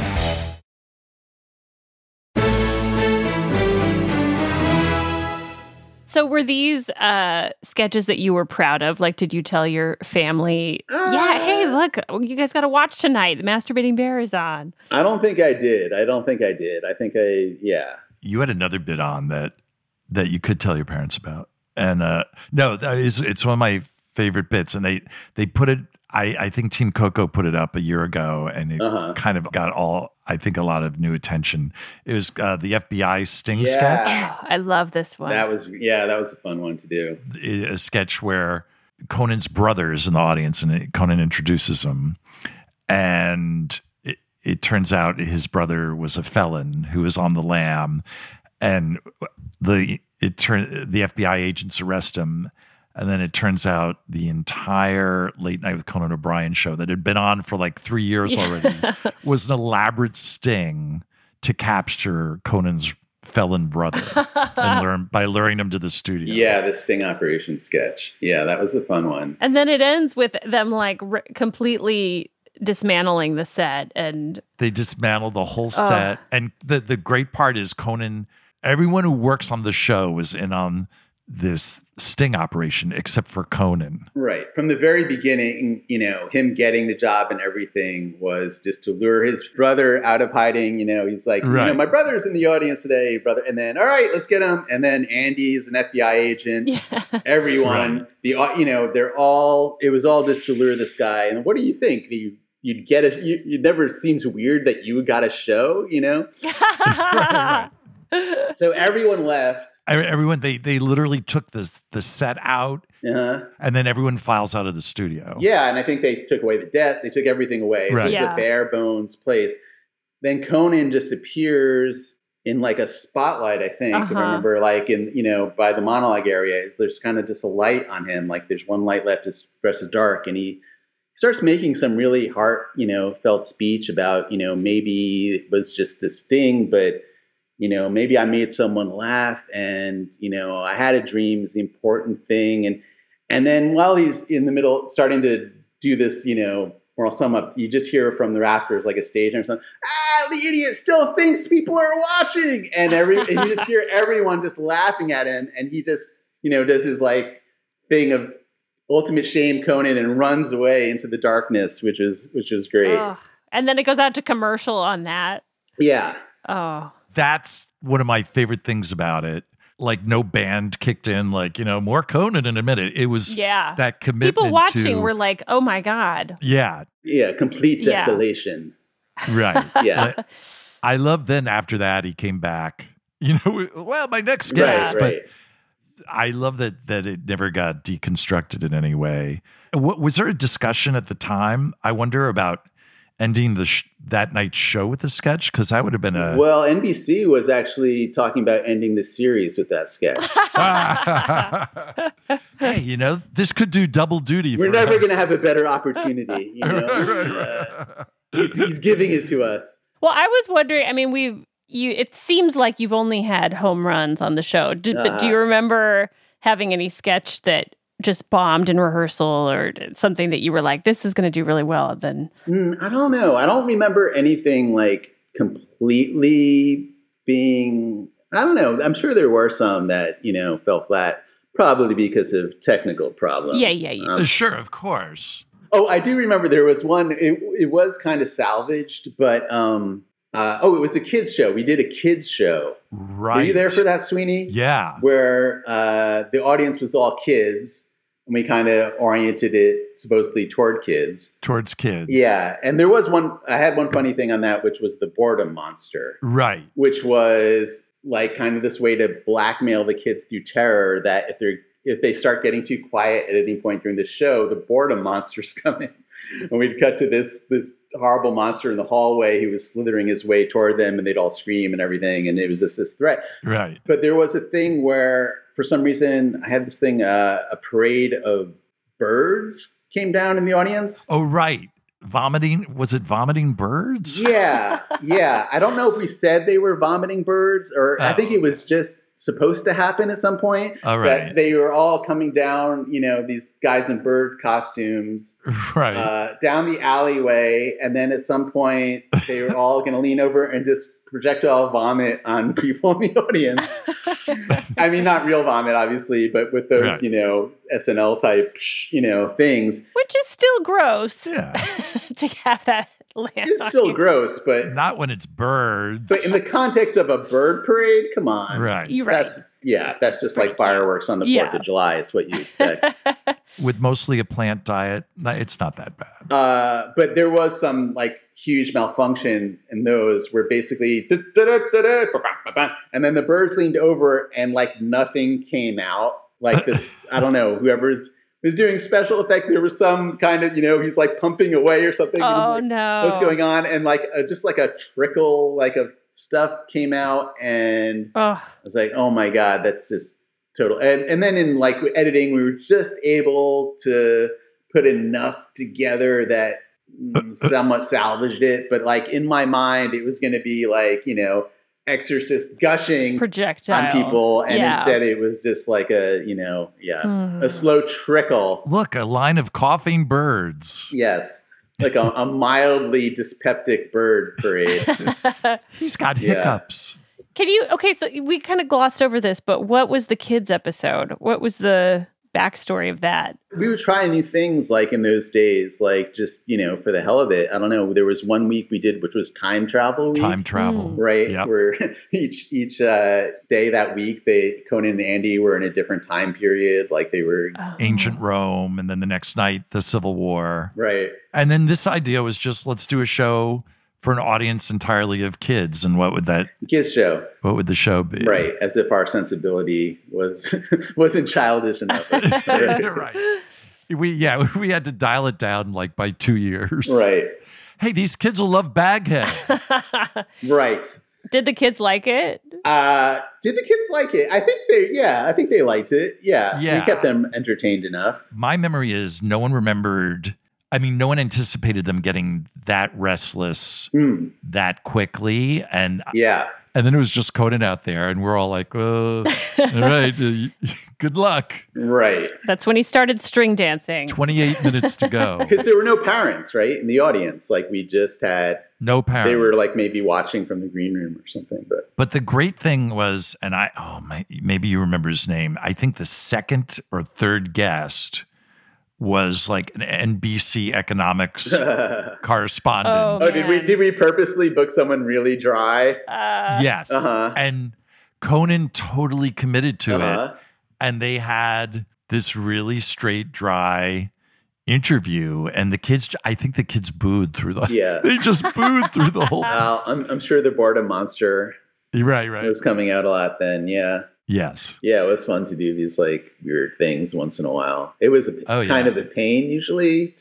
So were these sketches that you were proud of? Like, did you tell your family, hey, look, you guys got to watch tonight. The Masturbating Bear is on. I don't think I did. I think You had another bit on that you could tell your parents about. And no, it's one of my favorite bits. And they put it, I think Team Coco put it up a year ago, and it kind of got a lot of new attention. It was the FBI Sting sketch. Oh, I love this one. That was a fun one to do. A sketch where Conan's brother is in the audience, and Conan introduces him. And it turns out his brother was a felon who was on the lam, and the FBI agents arrest him. And then it turns out the entire Late Night with Conan O'Brien show that had been on for like 3 years already was an elaborate sting to capture Conan's felon brother and by luring him to the studio. Yeah, the sting operation sketch. Yeah, that was a fun one. And then it ends with them like completely dismantling the set, and they dismantled the whole set. And the great part is everyone who works on the show was in on this sting operation except for Conan. Right. From the very beginning, him getting the job and everything was just to lure his brother out of hiding. He's like, my brother's in the audience today, brother. And then, all right, let's get him. And then Andy's an FBI agent. Yeah. Everyone, it was all just to lure this guy. And what do you think? you'd get it never seems weird that you got a show, you know? Right. So everyone left. Everyone, they literally took the set out, and then everyone files out of the studio. Yeah, and I think they took away the desk. They took everything away. Right. It was a bare bones place. Then Conan just appears in like a spotlight, I think. If I remember, like in, you know, by the monologue area, there's kind of just a light on him. Like there's one light left, his dress is dark, and he starts making some really heartfelt speech about, you know, maybe it was just this thing, but, you know, maybe I made someone laugh, and, you know, I had a dream is the important thing. And then while he's in the middle, starting to do this, you know, or I'll sum up, you just hear from the rafters, like a stage or something, the idiot still thinks people are watching. And you just hear everyone just laughing at him. And he just, you know, does his like thing of ultimate shame, Conan, and runs away into the darkness, which is great. Oh. And then it goes out to commercial on that. Yeah. Oh. That's one of my favorite things about it. Like no band kicked in, like, you know, more Conan in a minute. It was that commitment. People watching were like, oh my God. Yeah. Yeah. Complete desolation. Right. Yeah. I love then after that, he came back, you know, well, my next guest, right. But I love that it never got deconstructed in any way. Was there a discussion at the time, I wonder, about ending that night's show with a sketch? Because that would have been Well, NBC was actually talking about ending the series with that sketch. Hey, you know, this could do double duty. We're never going to have a better opportunity. You know, he's giving it to us. Well, I was wondering. I mean, it seems like you've only had home runs on the show. But do you remember having any sketch that just bombed in rehearsal, or something that you were like, this is going to do really well? Then I don't know. I don't remember anything like completely being, I don't know. I'm sure there were some that, you know, fell flat, probably because of technical problems. Yeah. Sure, of course. Oh, I do remember there was one, it was kind of salvaged, but, it was a kids show. We did a kids show. Right. Were you there for that, Sweeney? Yeah. Where the audience was all kids, and we kind of oriented it supposedly toward kids. Towards kids. Yeah. And there was I had one funny thing on that, which was the boredom monster. Right. Which was like kind of this way to blackmail the kids through terror, that if they start getting too quiet at any point during the show, the boredom monster's coming. And we'd cut to this horrible monster in the hallway who was slithering his way toward them, and they'd all scream and everything. And it was just this threat. Right. But there was a thing where, for some reason, I had this thing, a parade of birds came down in the audience. Oh, right. Vomiting. Was it vomiting birds? Yeah. Yeah. I don't know if we said they were vomiting birds, or I think it was just supposed to happen at some point. All right. That they were all coming down, you know, these guys in bird costumes, right, down the alleyway, and then at some point they were all going to lean over and just projectile vomit on people in the audience. I mean, not real vomit, obviously, but with those, you know, SNL type, you know, things, which is still gross. Yeah, to have that. It's still gross, but not when it's birds. But in the context of a bird parade, come on. Right. You're right. That's just like fireworks on the 4th of July is what you expect. With mostly a plant diet, it's not that bad. But there was some like huge malfunction in those where basically, and then the birds leaned over and like nothing came out. Like this, I don't know, whoever's was doing special effects. There was some kind of, you know, he's like pumping away or something. Oh, like, no. What's going on? And like, just like a trickle, like of stuff came out. And I was like, oh my God, that's just total. And then in like editing, we were just able to put enough together that somewhat salvaged it. But like in my mind, it was going to be like, you know, Exorcist gushing projectile on people, and instead it was just like a, you know, a slow trickle. Look, a line of coughing birds. Yes, like a mildly dyspeptic bird parade. He's got hiccups. Can you? Okay, so we kind of glossed over this, but what was the kids episode? What was the backstory of that? We would try new things like in those days, like just, for the hell of it. I don't know. There was one week we did, which was time travel week. Time travel. Right. Yep. Where each day that week, Conan and Andy were in a different time period. Like they were ancient Rome. And then the next night, the Civil War. Right. And then this idea was just, let's do a show for an audience entirely of kids. And what would kids show? What would the show be? Right. As if our sensibility wasn't childish enough. Right. We had to dial it down like by 2 years. Right. Hey, these kids will love Baghead. Right. Did the kids like it? Did the kids like it? I think they liked it. Yeah. Yeah. We kept them entertained enough. My memory is no one anticipated them getting that restless that quickly. And and then it was just Conan out there, and we're all like, all right, good luck. Right. That's when he started string dancing. 28 minutes to go. Because there were no parents, right, in the audience. Like we just had no parents. They were like maybe watching from the green room or something. But the great thing was, and maybe you remember his name. I think the second or third guest was like an NBC economics correspondent. Oh, did we purposely book someone really dry? Yes. And Conan totally committed to it. And they had this really straight, dry interview. And I think the kids booed through they just booed through the whole thing. I'm sure the Boredom Monster right. was coming out a lot then, yeah. Yes. Yeah, it was fun to do these like weird things once in a while. It was kind of a pain usually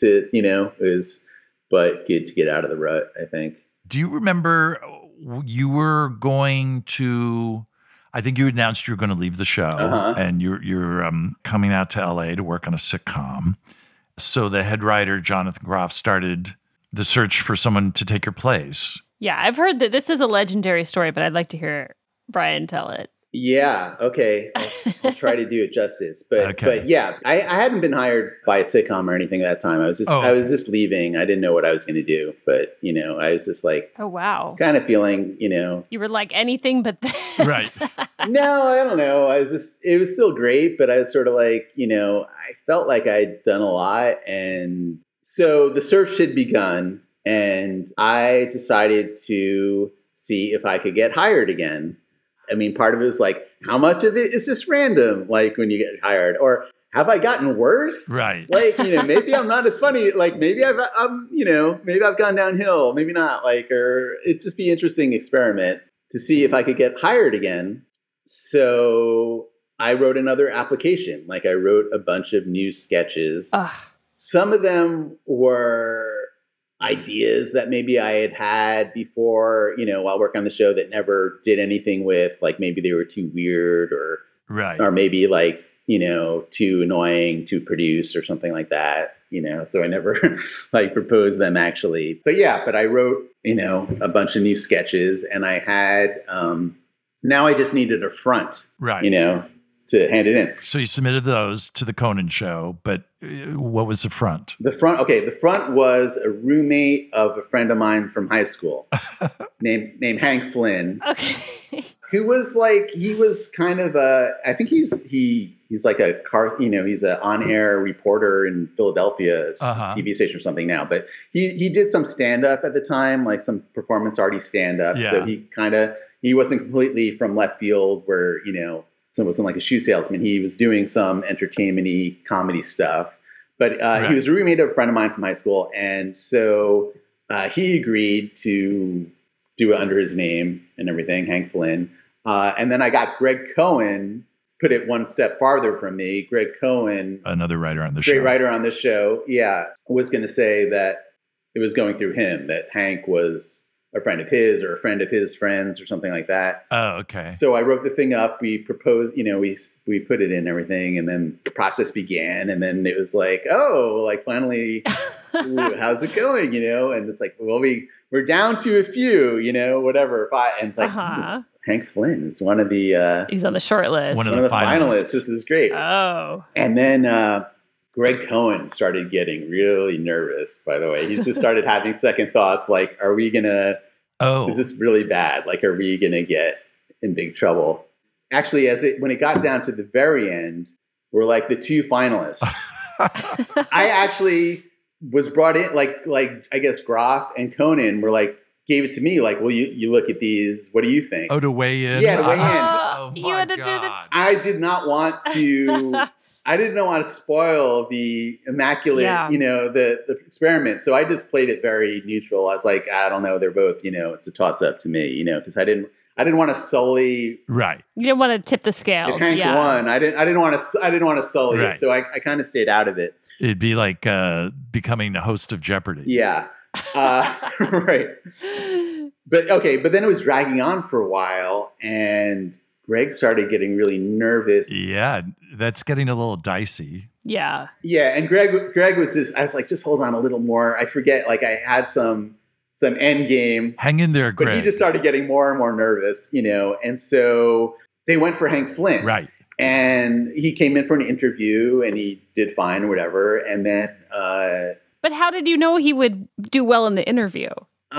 but good to get out of the rut, I think. Do you remember you were going to, I think you announced you were going to leave the show and you're coming out to LA to work on a sitcom. So the head writer, Jonathan Groff, started the search for someone to take your place. Yeah, I've heard that this is a legendary story, but I'd like to hear Brian tell it. Yeah. Okay. I'll try to do it justice. But yeah, I hadn't been hired by a sitcom or anything at that time. I was just leaving. I didn't know what I was going to do, but I was just like, oh wow, kind of feeling, you were like anything but this. Right. No, I don't know. It was still great, but I was sort of like, I felt like I'd done a lot. And so the search had begun and I decided to see if I could get hired again. I mean, part of it was like, how much of it is just random, like when you get hired? Or have I gotten worse? Right. Like, maybe I'm not as funny. Like, maybe maybe I've gone downhill. Maybe not. Like, or it'd just be an interesting experiment to see if I could get hired again. So I wrote another application. Like, I wrote a bunch of new sketches. Some of them were ideas that maybe I had before, while working on the show that never did anything with, like maybe they were too weird or maybe like, too annoying to produce or something like that, so I never like proposed them actually. But I wrote, a bunch of new sketches and I had, now I just needed a front, to hand it in. So you submitted those to the Conan show, but what was the front? The front was a roommate of a friend of mine from high school named Hank Flynn. Okay. Who was like, he was kind of I think he's like he's an on-air reporter in Philadelphia TV station or something now, but he did some stand-up at the time, like some performance arty stand-up. Yeah. So he wasn't completely from left field where, so it wasn't like a shoe salesman. He was doing some entertainment-y comedy stuff. But he was a roommate of a friend of mine from high school. And so he agreed to do it under his name and everything, Hank Flynn. And then I got Greg Cohen, put it one step farther from me. Greg Cohen. Another writer on the show. Great writer on the show. Yeah. Was going to say that it was going through him, that Hank was a friend of his or a friend of his friends or something like that. Oh, okay. So I wrote the thing up. We proposed, we put it in everything, and then the process began. And then it was like, finally, ooh, how's it going? And it's like, well, we're down to a few, whatever. And it's like, Hank Flynn is one of the. He's on the short list. One of the finalists. This is great. Oh. And then Greg Cohen started getting really nervous, by the way. He just started having second thoughts like, are we going to, is this really bad? Like, are we going to get in big trouble? Actually, when it got down to the very end, were like the two finalists. I actually was brought in, like I guess Groff and Conan were like, gave it to me, like, well, you look at these, what do you think? Oh, to weigh in? Yeah, to weigh in. Oh, You my had to do God. I did not want to, I didn't want to spoil the immaculate, the experiment. So I just played it very neutral. I was like, I don't know, they're both, it's a toss up to me, because I didn't want to sully. Right. You didn't want to tip the scales. If Hank won, I didn't want to sully Right. it. So I kind of stayed out of it. It'd be like becoming the host of Jeopardy. Yeah. Right. But then it was dragging on for a while, and Greg started getting really nervous. Yeah, that's getting a little dicey. Yeah. Yeah, and Greg was I was like, just hold on a little more. I forget, like I had some end game. Hang in there, Greg. But he just started getting more and more nervous, and so they went for Hank Flynn. Right. And he came in for an interview, and he did fine or whatever. And then... But how did you know he would do well in the interview?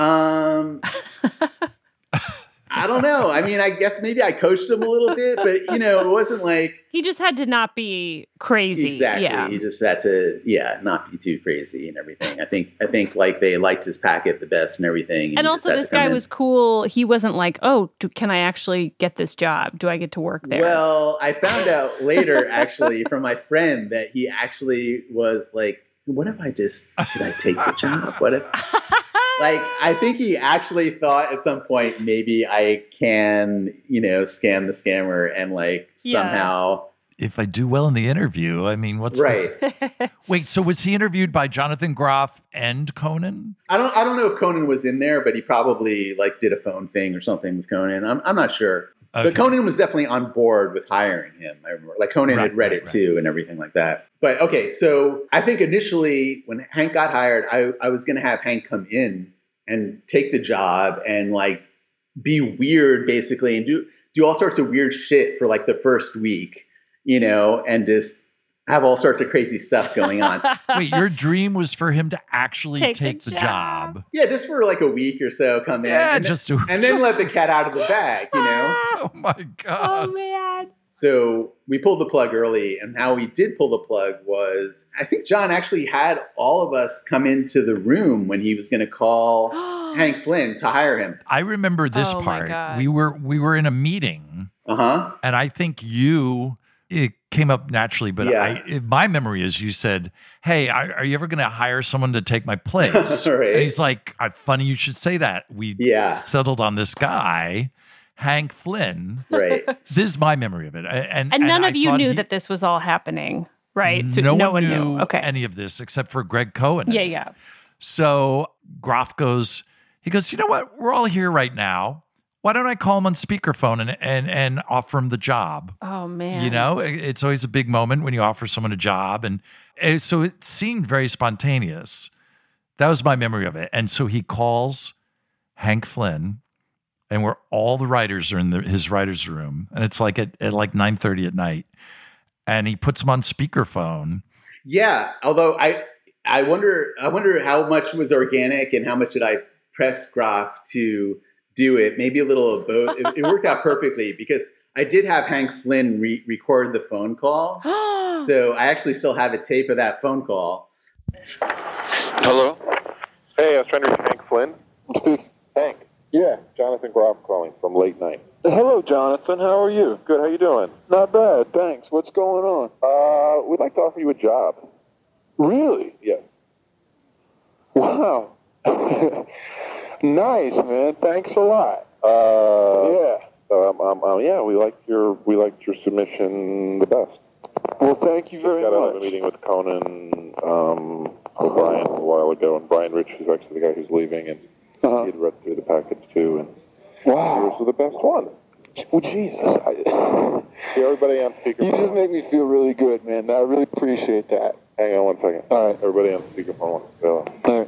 I don't know. I mean, I guess maybe I coached him a little bit, but it wasn't like he just had to not be crazy. Exactly. Yeah. He just had to, not be too crazy and everything. I think like they liked his packet the best and everything. And also, this guy was cool. He wasn't like, oh, can I actually get this job? Do I get to work there? Well, I found out later, actually, from my friend that he actually was like, what if should I take the job? What if, like, I think he actually thought at some point, maybe I can, scam the scammer and somehow. If I do well in the interview, I mean, what's right. Wait, so was he interviewed by Jonathan Groff and Conan? I don't know if Conan was in there, but he probably did a phone thing or something with Conan. I'm not sure. Okay. But Conan was definitely on board with hiring him. I remember, Conan had read it too and everything like that. But okay, so I think initially when Hank got hired, I was going to have Hank come in and take the job and be weird basically and do all sorts of weird shit for the first week, and just have all sorts of crazy stuff going on. Wait, your dream was for him to actually take the job? Yeah, just for a week or so, come in. Yeah, and then let the cat out of the bag, Oh my God. Oh man. So we pulled the plug early, and how we did pull the plug was, I think John actually had all of us come into the room when he was going to call Hank Flynn to hire him. I remember this part. We were in a meeting, and I think it came up naturally, but my memory is you said, hey, are you ever going to hire someone to take my place? Right. And he's like, funny you should say that. We settled on this guy, Hank Flynn. Right. This is my memory of it. And none of you knew that this was all happening, right? So no one knew Okay. any of this except for Greg Cohen. Yeah. So Groff goes, you know what? We're all here right now. Why don't I call him on speakerphone and offer him the job? Oh, man. It's always a big moment when you offer someone a job. And so it seemed very spontaneous. That was my memory of it. And so he calls Hank Flynn, and all the writers are in his writer's room. And it's at 9:30 at night. And he puts him on speakerphone. Yeah, although I wonder how much was organic and how much did I press Groff to do it. Maybe a little of both. It worked out perfectly because I did have Hank Flynn record the phone call. So I actually still have a tape of that phone call. Hello? Hey, I was trying to reach Hank Flynn. Hank? Yeah, Jonathan Groff calling from late night. Hello, Jonathan. How are you? Good. How you doing? Not bad, thanks. What's going on? We'd like to offer you a job. Really? Yes. Wow. Nice, man. Thanks a lot. Yeah, we liked your submission the best. Well, thank you very much. I had a meeting with Conan O'Brien a while ago, and Brian Rich is actually the guy who's leaving, and he had read through the package too, and yours was the best one. Well, Jesus. See everybody on speakerphone. You just make me feel really good, man. I really appreciate that. Hang on one second. All right. Everybody on speakerphone. All right.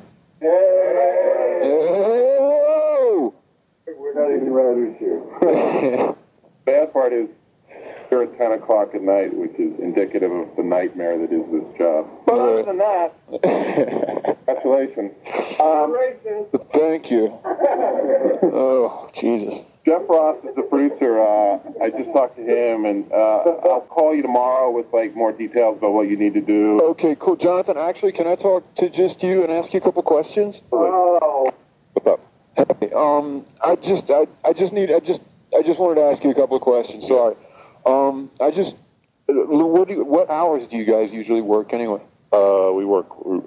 Hey! We're not even writers here. Bad part is they're at 10 o'clock at night, which is indicative of the nightmare that is this job. But other than that, congratulations. Thank you. Oh, Jesus. Jeff Ross is the producer. I just talked to him, and I'll call you tomorrow with like more details about what you need to do. Okay, cool. Jonathan, actually, can I talk to just you and ask you a couple questions? Oh. What's up? Hey, I just wanted to ask you a couple of questions. Sorry. What hours do you guys usually work anyway? We work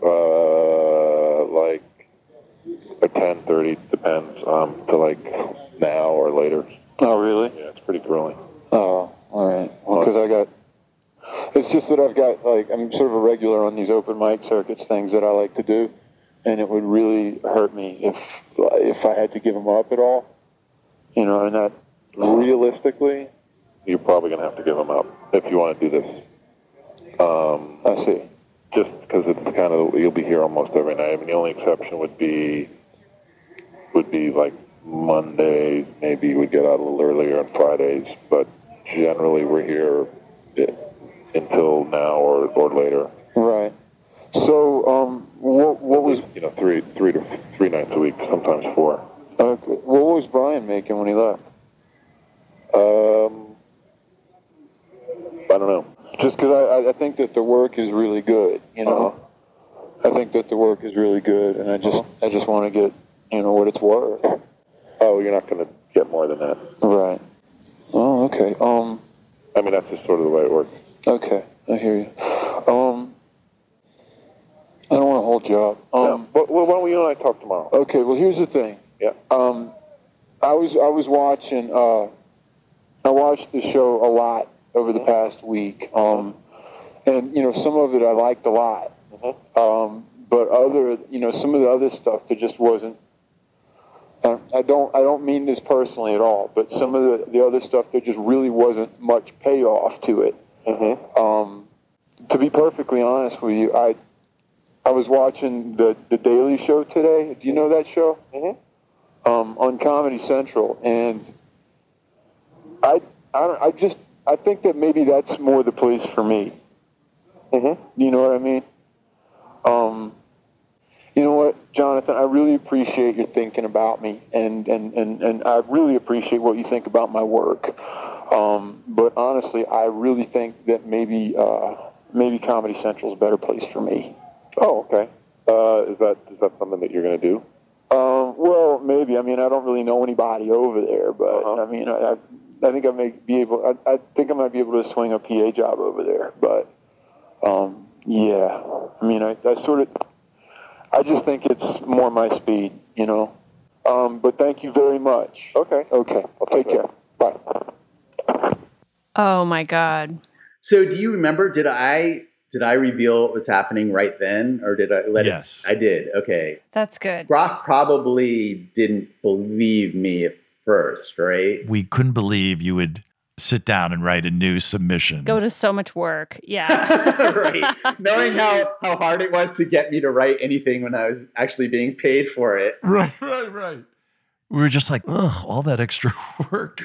like 10:30, depends, to like now or later. Oh, really? Yeah, it's pretty grueling. Oh, all right. Well, because it's just that I've got, like, I'm sort of a regular on these open mic circuits things that I like to do, and it would really hurt me if I had to give them up at all. You know, and that realistically, you're probably going to have to give them up if you want to do this. I see. Just because it's kind of, you'll be here almost every night. I mean, the only exception would be like Monday, maybe we'd get out a little earlier on Fridays, but generally we're here until now or later. Right. So, what was... You know, three nights a week, sometimes 4. Okay. What was Brian making when he left? I don't know. Just because I think that the work is really good, you know. I think that the work is really good, and I just want to get, you know, what it's worth. Oh, you're not going to get more than that. Right. Oh, okay. I mean, that's just sort of the way it works. Okay, I hear you. I don't want to hold you up. Well, why don't you and I talk tomorrow? Okay. Well, here's the thing. Yeah. I was watching. I watched the show a lot over the past week. And you know, some of it I liked a lot. But some of the other stuff that just wasn't. I don't mean this personally at all, but some of the other stuff there just really wasn't much payoff to it. To be perfectly honest with you, I was watching the Daily Show today. Do you know that show? On Comedy Central, and I think that maybe that's more the place for me. You know what I mean? You know what, Jonathan? I really appreciate your thinking about me, and I really appreciate what you think about my work. But honestly, I really think that maybe Comedy Central is a better place for me. Oh, okay. Is that something that you're going to do? Well, maybe. I mean, I don't really know anybody over there, but I mean, I think I may be able. I think I might be able to swing a PA job over there, but yeah. I mean, I just think it's more my speed, you know. But thank you very much. Okay. I'll take care. Bye. Oh my God. So do you remember, did I reveal what was happening right then, or did I let Yes. it? I did. Okay. That's good. Groff probably didn't believe me at first, right? We couldn't believe you would sit down and write a new submission. Go to so much work. Yeah. Right. Knowing how hard it was to get me to write anything when I was actually being paid for it. Right. We were just like, ugh, all that extra work.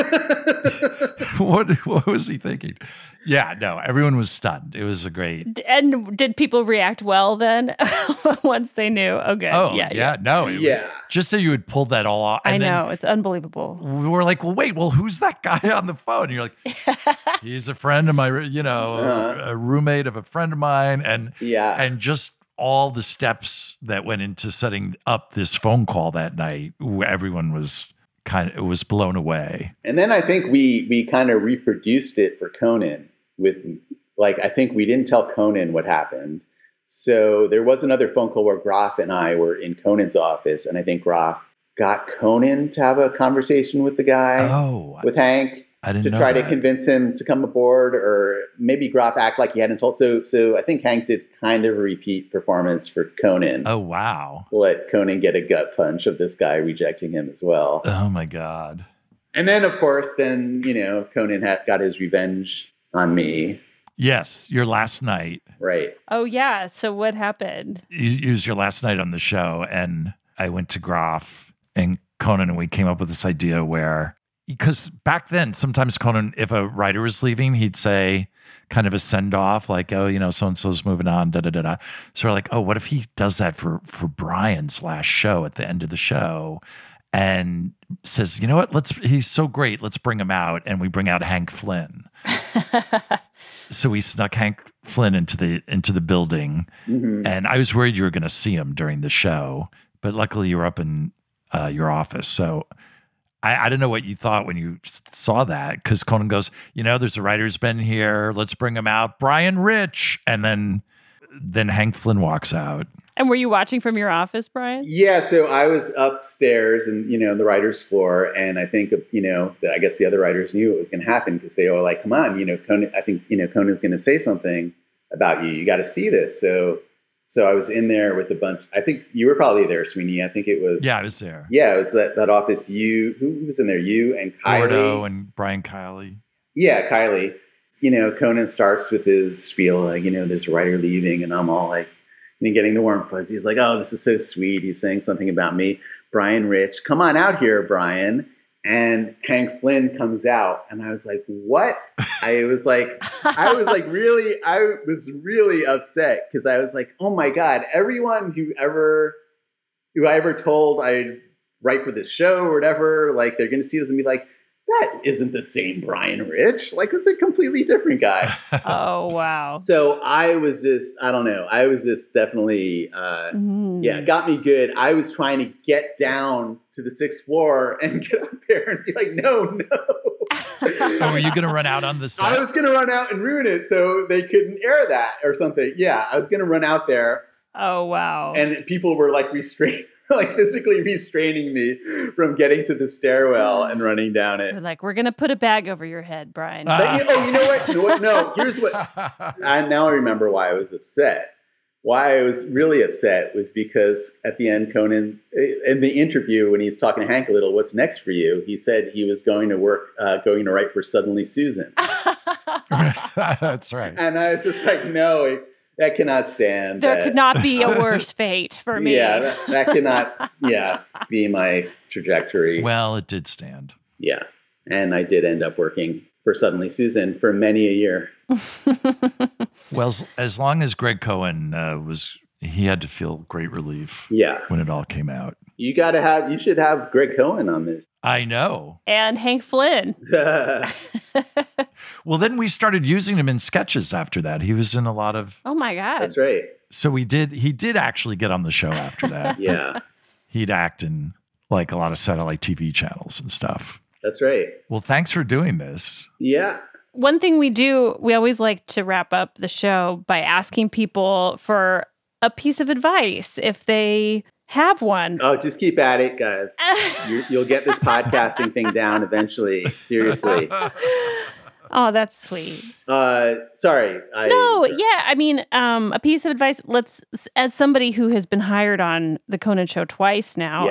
What was he thinking? Yeah, no, everyone was stunned. It was a great. And did people react well then once they knew? Okay. Oh, yeah. No. Just so you had pulled that all off. I know. It's unbelievable. We were like, well, who's that guy on the phone? And you're like, he's a friend of my, a roommate of a friend of mine. And just all the steps that went into setting up this phone call that night, everyone was blown away. And then I think we kind of reproduced it for Conan with, like, I think we didn't tell Conan what happened. So there was another phone call where Groff and I were in Conan's office, and I think Groff got Conan to have a conversation with the guy, with Hank, I didn't know try that. to convince him to come aboard, or maybe Groff act like he hadn't told. So I think Hank did kind of a repeat performance for Conan. Oh, wow. Let Conan get a gut punch of this guy rejecting him as well. Oh, my God. And then, of course, Conan got his revenge on me. Yes, your last night. Right. Oh, yeah. So what happened? It was your last night on the show, and I went to Groff and Conan, and we came up with this idea where, because back then, sometimes Conan, if a writer was leaving, he'd say kind of a send-off, like, oh, so-and-so's moving on, da-da-da-da. So we're like, oh, what if he does that for Brian's last show at the end of the show? and says, you know what, he's so great, let's bring him out. And we bring out Hank Flynn. So we snuck Hank Flynn into the building. Mm-hmm. And I was worried you were going to see him during the show, but luckily you were up in your office. So I don't know what you thought when you saw that, because Conan goes, there's a writer's been here. Let's bring him out. Brian Rich. And then Hank Flynn walks out. And were you watching from your office, Brian? Yeah, so I was upstairs and, the writer's floor. And I think, I guess the other writers knew it was going to happen because they were like, come on, Conan, I think, Conan's going to say something about you. You got to see this. So I was in there with a bunch. I think you were probably there, Sweeney. I think it was. Yeah, I was there. Yeah, it was that office. Who was in there? You and Kylie. Gordo and Brian Kiley. Yeah, Kylie. Conan starts with his spiel, like, there's a writer leaving, and I'm all like, getting the warm fuzzies. He's like, oh, this is so sweet. He's saying something about me. Brian Rich, come on out here, Brian. And Hank Flynn comes out, and I was like, what? I was really upset because I was like, oh my God, everyone who I ever told I'd write for this show or whatever, like they're going to see this and be like, that isn't the same Brian Rich. Like, it's a completely different guy. Oh, wow. So I was just, I don't know. I was just definitely, it got me good. I was trying to get down to the 6th floor and get up there and be like, no. Oh, were you going to run out on the set? I was going to run out and ruin it so they couldn't air that or something. Yeah, I was going to run out there. Oh, wow. And people were like physically restraining me from getting to the stairwell and running down it. They're like, we're going to put a bag over your head, Brian. You know what? No, here's what. Now I remember why I was upset. Why I was really upset was because at the end, Conan, in the interview, when he's talking to Hank a little, what's next for you? He said he was going to write for Suddenly Susan. That's right. And I was just like, no, that cannot stand. There could not be a worse fate for me. Yeah, that cannot, be my trajectory. Well, it did stand. Yeah. And I did end up working for Suddenly Susan for many a year. Well, as long as Greg Cohen he had to feel great relief. Yeah. When it all came out. You should have Greg Cohen on this. I know. And Hank Flynn. Well, then we started using him in sketches after that. He was in a lot of. Oh my God. That's right. So he did actually get on the show after that. Yeah. He'd act in like a lot of satellite TV channels and stuff. That's right. Well, thanks for doing this. Yeah. One thing we always like to wrap up the show by asking people for a piece of advice if they have one. Oh, just keep at it, guys. You'll get this podcasting thing down eventually. Seriously. Oh, that's sweet. Sorry. I mean, a piece of advice. As somebody who has been hired on the Conan Show twice now,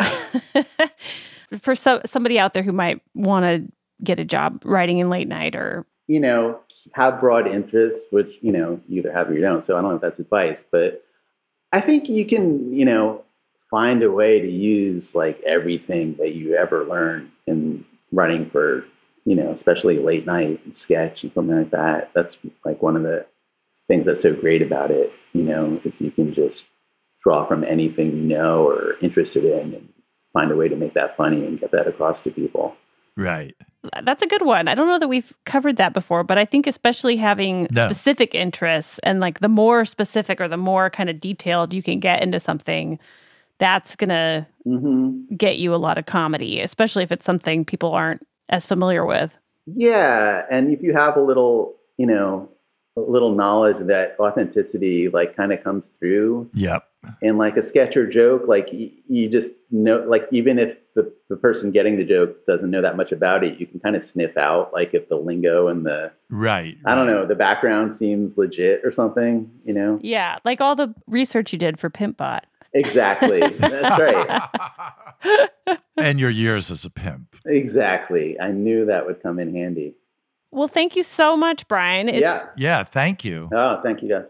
for somebody out there who might want to get a job writing in late night or, have broad interests, which, you either have or you don't. So I don't know if that's advice, but I think you can, find a way to use like everything that you ever learned in writing for, especially late night sketch and something like that. That's like one of the things that's so great about it, is you can just draw from anything or interested in and find a way to make that funny and get that across to people. Right. That's a good one. I don't know that we've covered that before, but I think especially having specific interests and like the more specific or the more kind of detailed you can get into something, that's going to get you a lot of comedy, especially if it's something people aren't as familiar with. Yeah. And if you have a little knowledge that authenticity like kind of comes through. Yep. In like a sketch or joke, like you just know, like even if the person getting the joke doesn't know that much about it, you can kind of sniff out like if the lingo and the I don't know, the background seems legit or something, Yeah, like all the research you did for PimpBot. Exactly. That's right. And your years as a pimp. Exactly. I knew that would come in handy. Well, thank you so much, Brian. Yeah, thank you. Oh, thank you guys.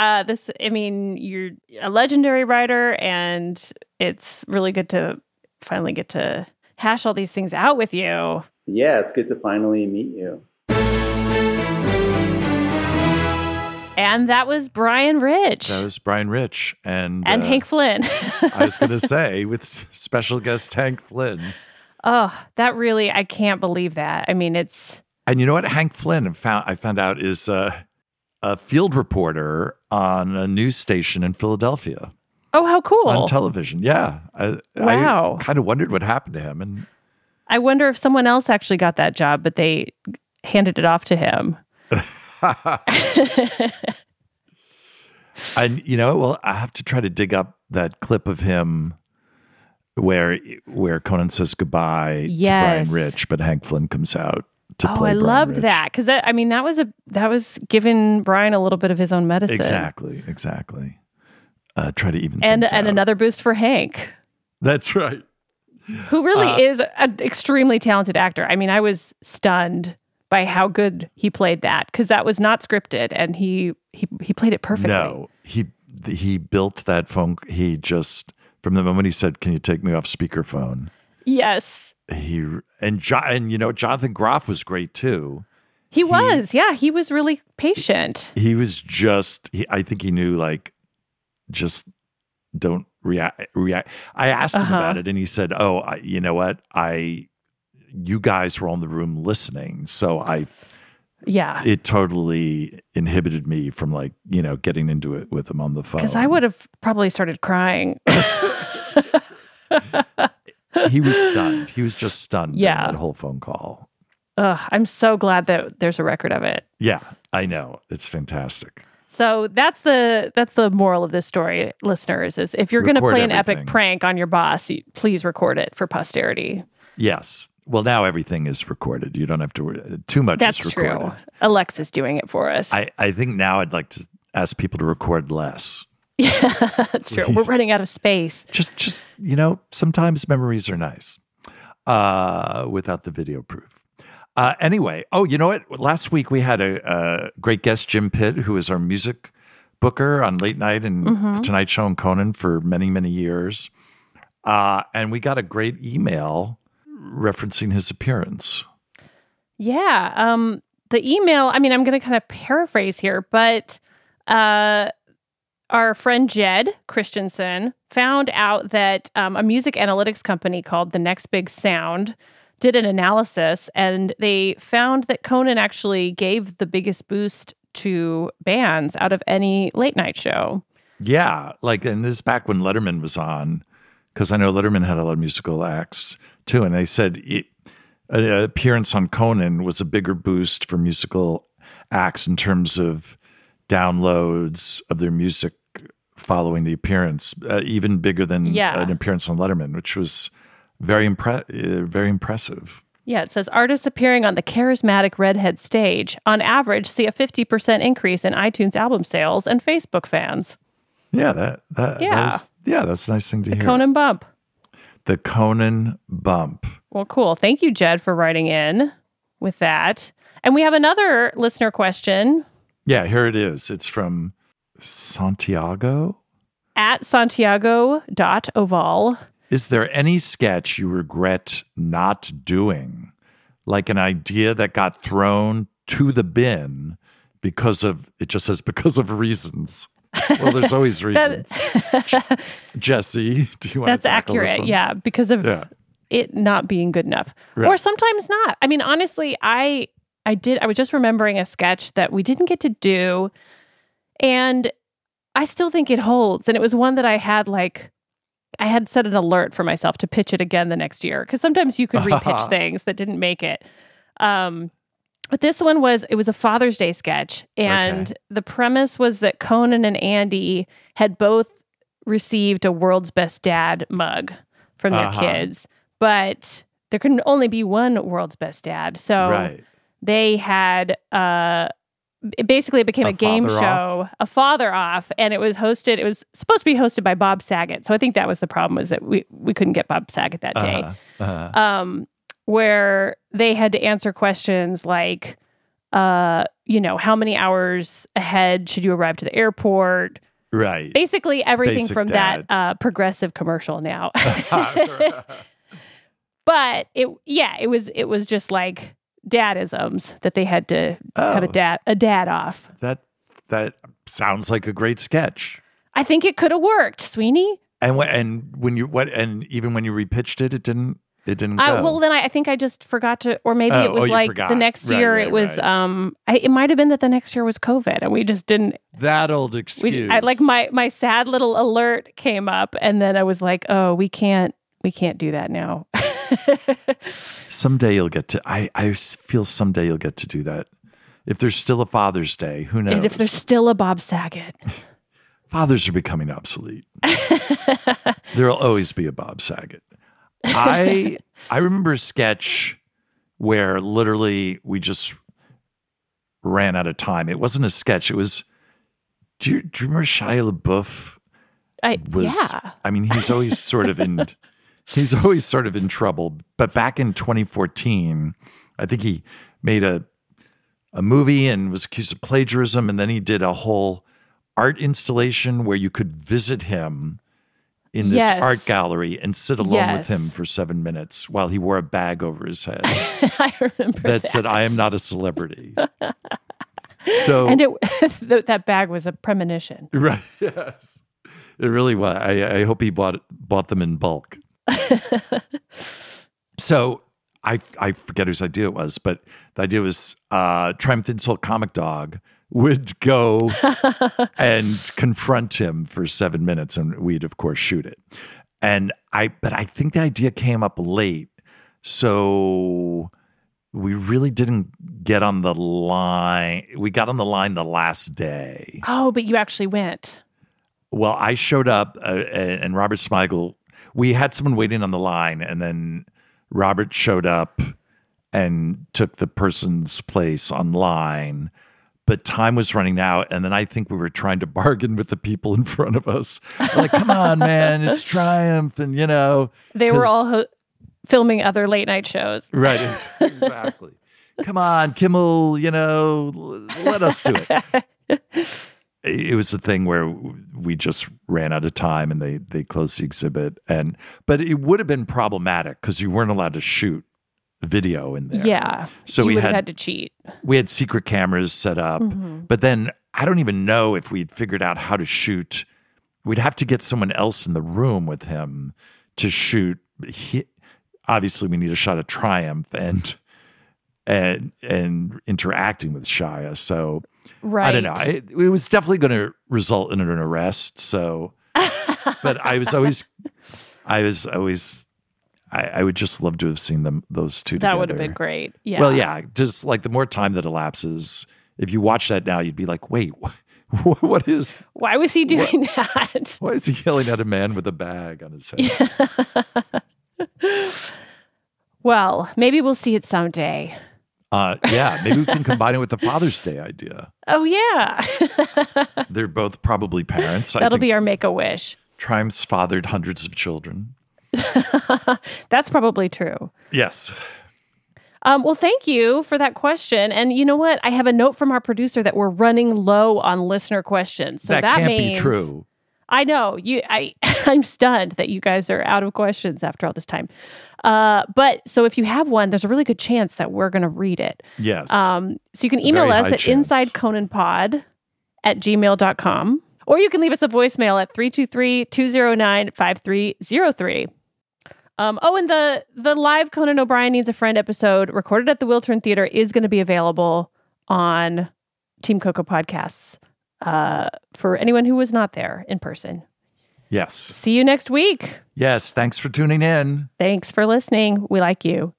You're a legendary writer, and it's really good to finally get to hash all these things out with you. Yeah, it's good to finally meet you. And that was Brian Rich. That was Brian Rich. And Hank Flynn. I was going to say, with special guest Hank Flynn. Oh, that really, I can't believe that. I mean, it's... And you know what? Hank Flynn, I found out, is a field reporter on a news station in Philadelphia. Oh, how cool. On television, yeah. Wow. I kind of wondered what happened to him. And I wonder if someone else actually got that job, but they handed it off to him. And you know, well, I have to try to dig up that clip of him where Conan says goodbye to Brian Rich, but Hank Flynn comes out to play. I Brian loved Rich. that because that was giving Brian a little bit of his own medicine. Exactly. Try to even and things out. Another boost for Hank. That's right. Who really is an extremely talented actor. I mean, I was stunned by how good he played that because that was not scripted, and he played it perfectly. No, he built that phone. He just from the moment he said, "Can you take me off speakerphone?" Yes. And you know, Jonathan Groff was great too. He was really patient. He was I think he knew, like, just don't react. I asked him about it, and he said, "Oh, you know what? You guys were on the room listening, so it totally inhibited me from, like, you know, getting into it with him on the phone. Because I would have probably started crying." He was stunned. He was just stunned. Yeah. That whole phone call. I'm so glad that there's a record of it. Yeah, I know. It's fantastic. So that's the moral of this story, listeners, is if you're going to play an epic prank on your boss, please record it for posterity. Yes. Well, now everything is recorded. You don't have to too much is recorded. That's true. Alexa's doing it for us. I think now I'd like to ask people to record less. Yeah, that's true. We're running out of space. Just you know, sometimes memories are nice without the video proof. Anyway, you know what? Last week we had a great guest, Jim Pitt, who is our music booker on Late Night and The Tonight Show and Conan for many, many years. And we got a great email referencing his appearance. Yeah. The email, I mean, I'm going to kind of paraphrase here, but our friend Jed Christensen found out that a music analytics company called The Next Big Sound did an analysis, and they found that Conan actually gave the biggest boost to bands out of any late night show. Yeah, like, and this is back when Letterman was on, because I know Letterman had a lot of musical acts too, and they said an appearance on Conan was a bigger boost for musical acts in terms of downloads of their music following the appearance, even bigger than an appearance on Letterman, which was very impressive. Yeah, it says artists appearing on the charismatic Redhead stage on average see a 50% increase in iTunes album sales and Facebook fans. Yeah, that's a nice thing to hear. The Conan bump. The Conan bump. Well, cool. Thank you, Jed, for writing in with that. And we have another listener question. Yeah, here it is. It's from Santiago. At Santiago.oval. Is there any sketch you regret not doing? Like an idea that got thrown to the bin because of reasons. Well, there's always reasons. Jesse, do you want That's to tackle accurate, this one? yeah, because of it not being good enough. Right. Or sometimes not. I mean, honestly, I was just remembering a sketch that we didn't get to do, and I still think it holds. And it was one that I had set an alert for myself to pitch it again the next year. Because sometimes you could repitch things that didn't make it. But this one was a Father's Day sketch. And the premise was that Conan and Andy had both received a World's Best Dad mug from their kids. But there couldn't only be one World's Best Dad. So they had... Basically, it became a game show, a father off, and it was supposed to be hosted by Bob Saget. So I think that was the problem, was that we couldn't get Bob Saget that day. Where they had to answer questions like, how many hours ahead should you arrive to the airport? Right. Basically everything Basic from dad. that progressive commercial now. But it was just like dadisms that they had to have a dad off. That sounds like a great sketch. I think it could have worked, Sweeney. And when you even when you repitched it, it didn't go. Well, then I think I just forgot to, or maybe it was like forgot. the next year. Right, it was it might have been that the next year was COVID, and we just didn't. That old excuse. My sad little alert came up, and then I was like, oh, we can't do that now. Someday you'll get to. I feel someday you'll get to do that. If there's still a Father's Day, who knows? And if there's still a Bob Saget. Fathers are becoming obsolete. There'll always be a Bob Saget. I remember a sketch where literally we just ran out of time. It wasn't a sketch. It was. Do you remember Shia LaBeouf? Yeah. I mean, he's always sort of in trouble. But back in 2014, I think he made a movie and was accused of plagiarism, and then he did a whole art installation where you could visit him in this art gallery and sit alone with him for 7 minutes while he wore a bag over his head. I remember that said, "I am not a celebrity." So, and that bag was a premonition, right? Yes, it really was. I hope he bought them in bulk. So I forget whose idea it was, but the idea was Triumph Insult Comic Dog would go and confront him for 7 minutes, and we'd of course shoot it. But I think the idea came up late, so we really didn't get on the line. We got on the line the last day. Oh, but you actually went. Well, I showed up, and Robert Smigel. We had someone waiting on the line, and then Robert showed up and took the person's place online. But time was running out, and then I think we were trying to bargain with the people in front of us. We're like, come on, man, it's Triumph, and they were all filming other late night shows. Right, exactly. Come on, Kimmel, let us do it. It was a thing where we just ran out of time, and they closed the exhibit. But it would have been problematic because you weren't allowed to shoot video in there. Yeah. So we had to cheat. We had secret cameras set up, but then I don't even know if we'd figured out how to shoot. We'd have to get someone else in the room with him to shoot. Obviously, we need a shot of Triumph and interacting with Shia. So right. I don't know. It was definitely going to result in an arrest. So, but I would just love to have seen those two together. That would have been great. Yeah. Well, yeah, just like the more time that elapses, if you watch that now, you'd be like, wait, what is... Why was he doing that? Why is he yelling at a man with a bag on his head? Yeah. Well, maybe we'll see it someday. Yeah, maybe we can combine it with the Father's Day idea. Oh, yeah. They're both probably parents. That'll be our Make-A-Wish. Triumph's fathered hundreds of children. That's probably true. Yes. Well, thank you for that question. And you know what? I have a note from our producer that we're running low on listener questions. So that can't means, be true. I know. I'm stunned that you guys are out of questions after all this time. But so if you have one, there's a really good chance that we're going to read it. Yes. So you can email us at insideconanpod@gmail.com, or you can leave us a voicemail at 323-209-5303. And the live Conan O'Brien Needs a Friend episode recorded at the Wiltern Theater is going to be available on Team Coco Podcasts for anyone who was not there in person. Yes. See you next week. Yes. Thanks for tuning in. Thanks for listening. We like you.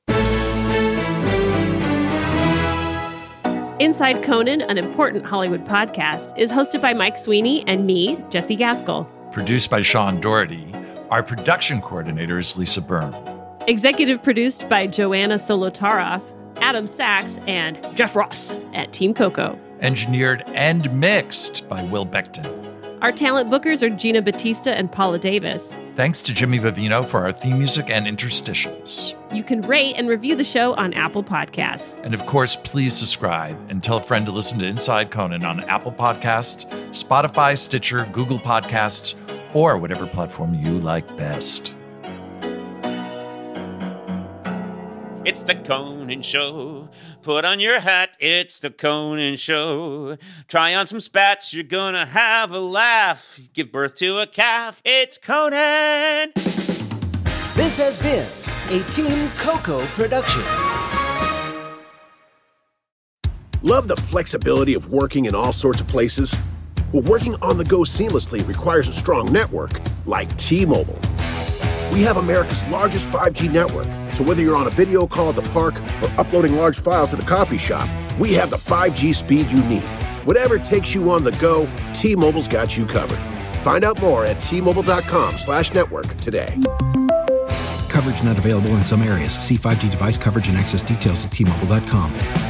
Inside Conan, an important Hollywood podcast, is hosted by Mike Sweeney and me, Jesse Gaskell. Produced by Sean Doherty. Our production coordinator is Lisa Byrne. Executive produced by Joanna Solotaroff, Adam Sachs, and Jeff Ross at Team Coco. Engineered and mixed by Will Beckton. Our talent bookers are Gina Batista and Paula Davis. Thanks to Jimmy Vivino for our theme music and interstitials. You can rate and review the show on Apple Podcasts. And of course, please subscribe and tell a friend to listen to Inside Conan on Apple Podcasts, Spotify, Stitcher, Google Podcasts, or whatever platform you like best. It's the Conan Show. Put on your hat, it's the Conan Show. Try on some spats, you're gonna have a laugh. Give birth to a calf, it's Conan. This has been a Team Coco production. Love the flexibility of working in all sorts of places? Well, working on the go seamlessly requires a strong network like T-Mobile. We have America's largest 5G network, so whether you're on a video call at the park or uploading large files at a coffee shop, we have the 5G speed you need. Whatever takes you on the go, T-Mobile's got you covered. Find out more at T-Mobile.com/network today. Coverage not available in some areas. See 5G device coverage and access details at T-Mobile.com.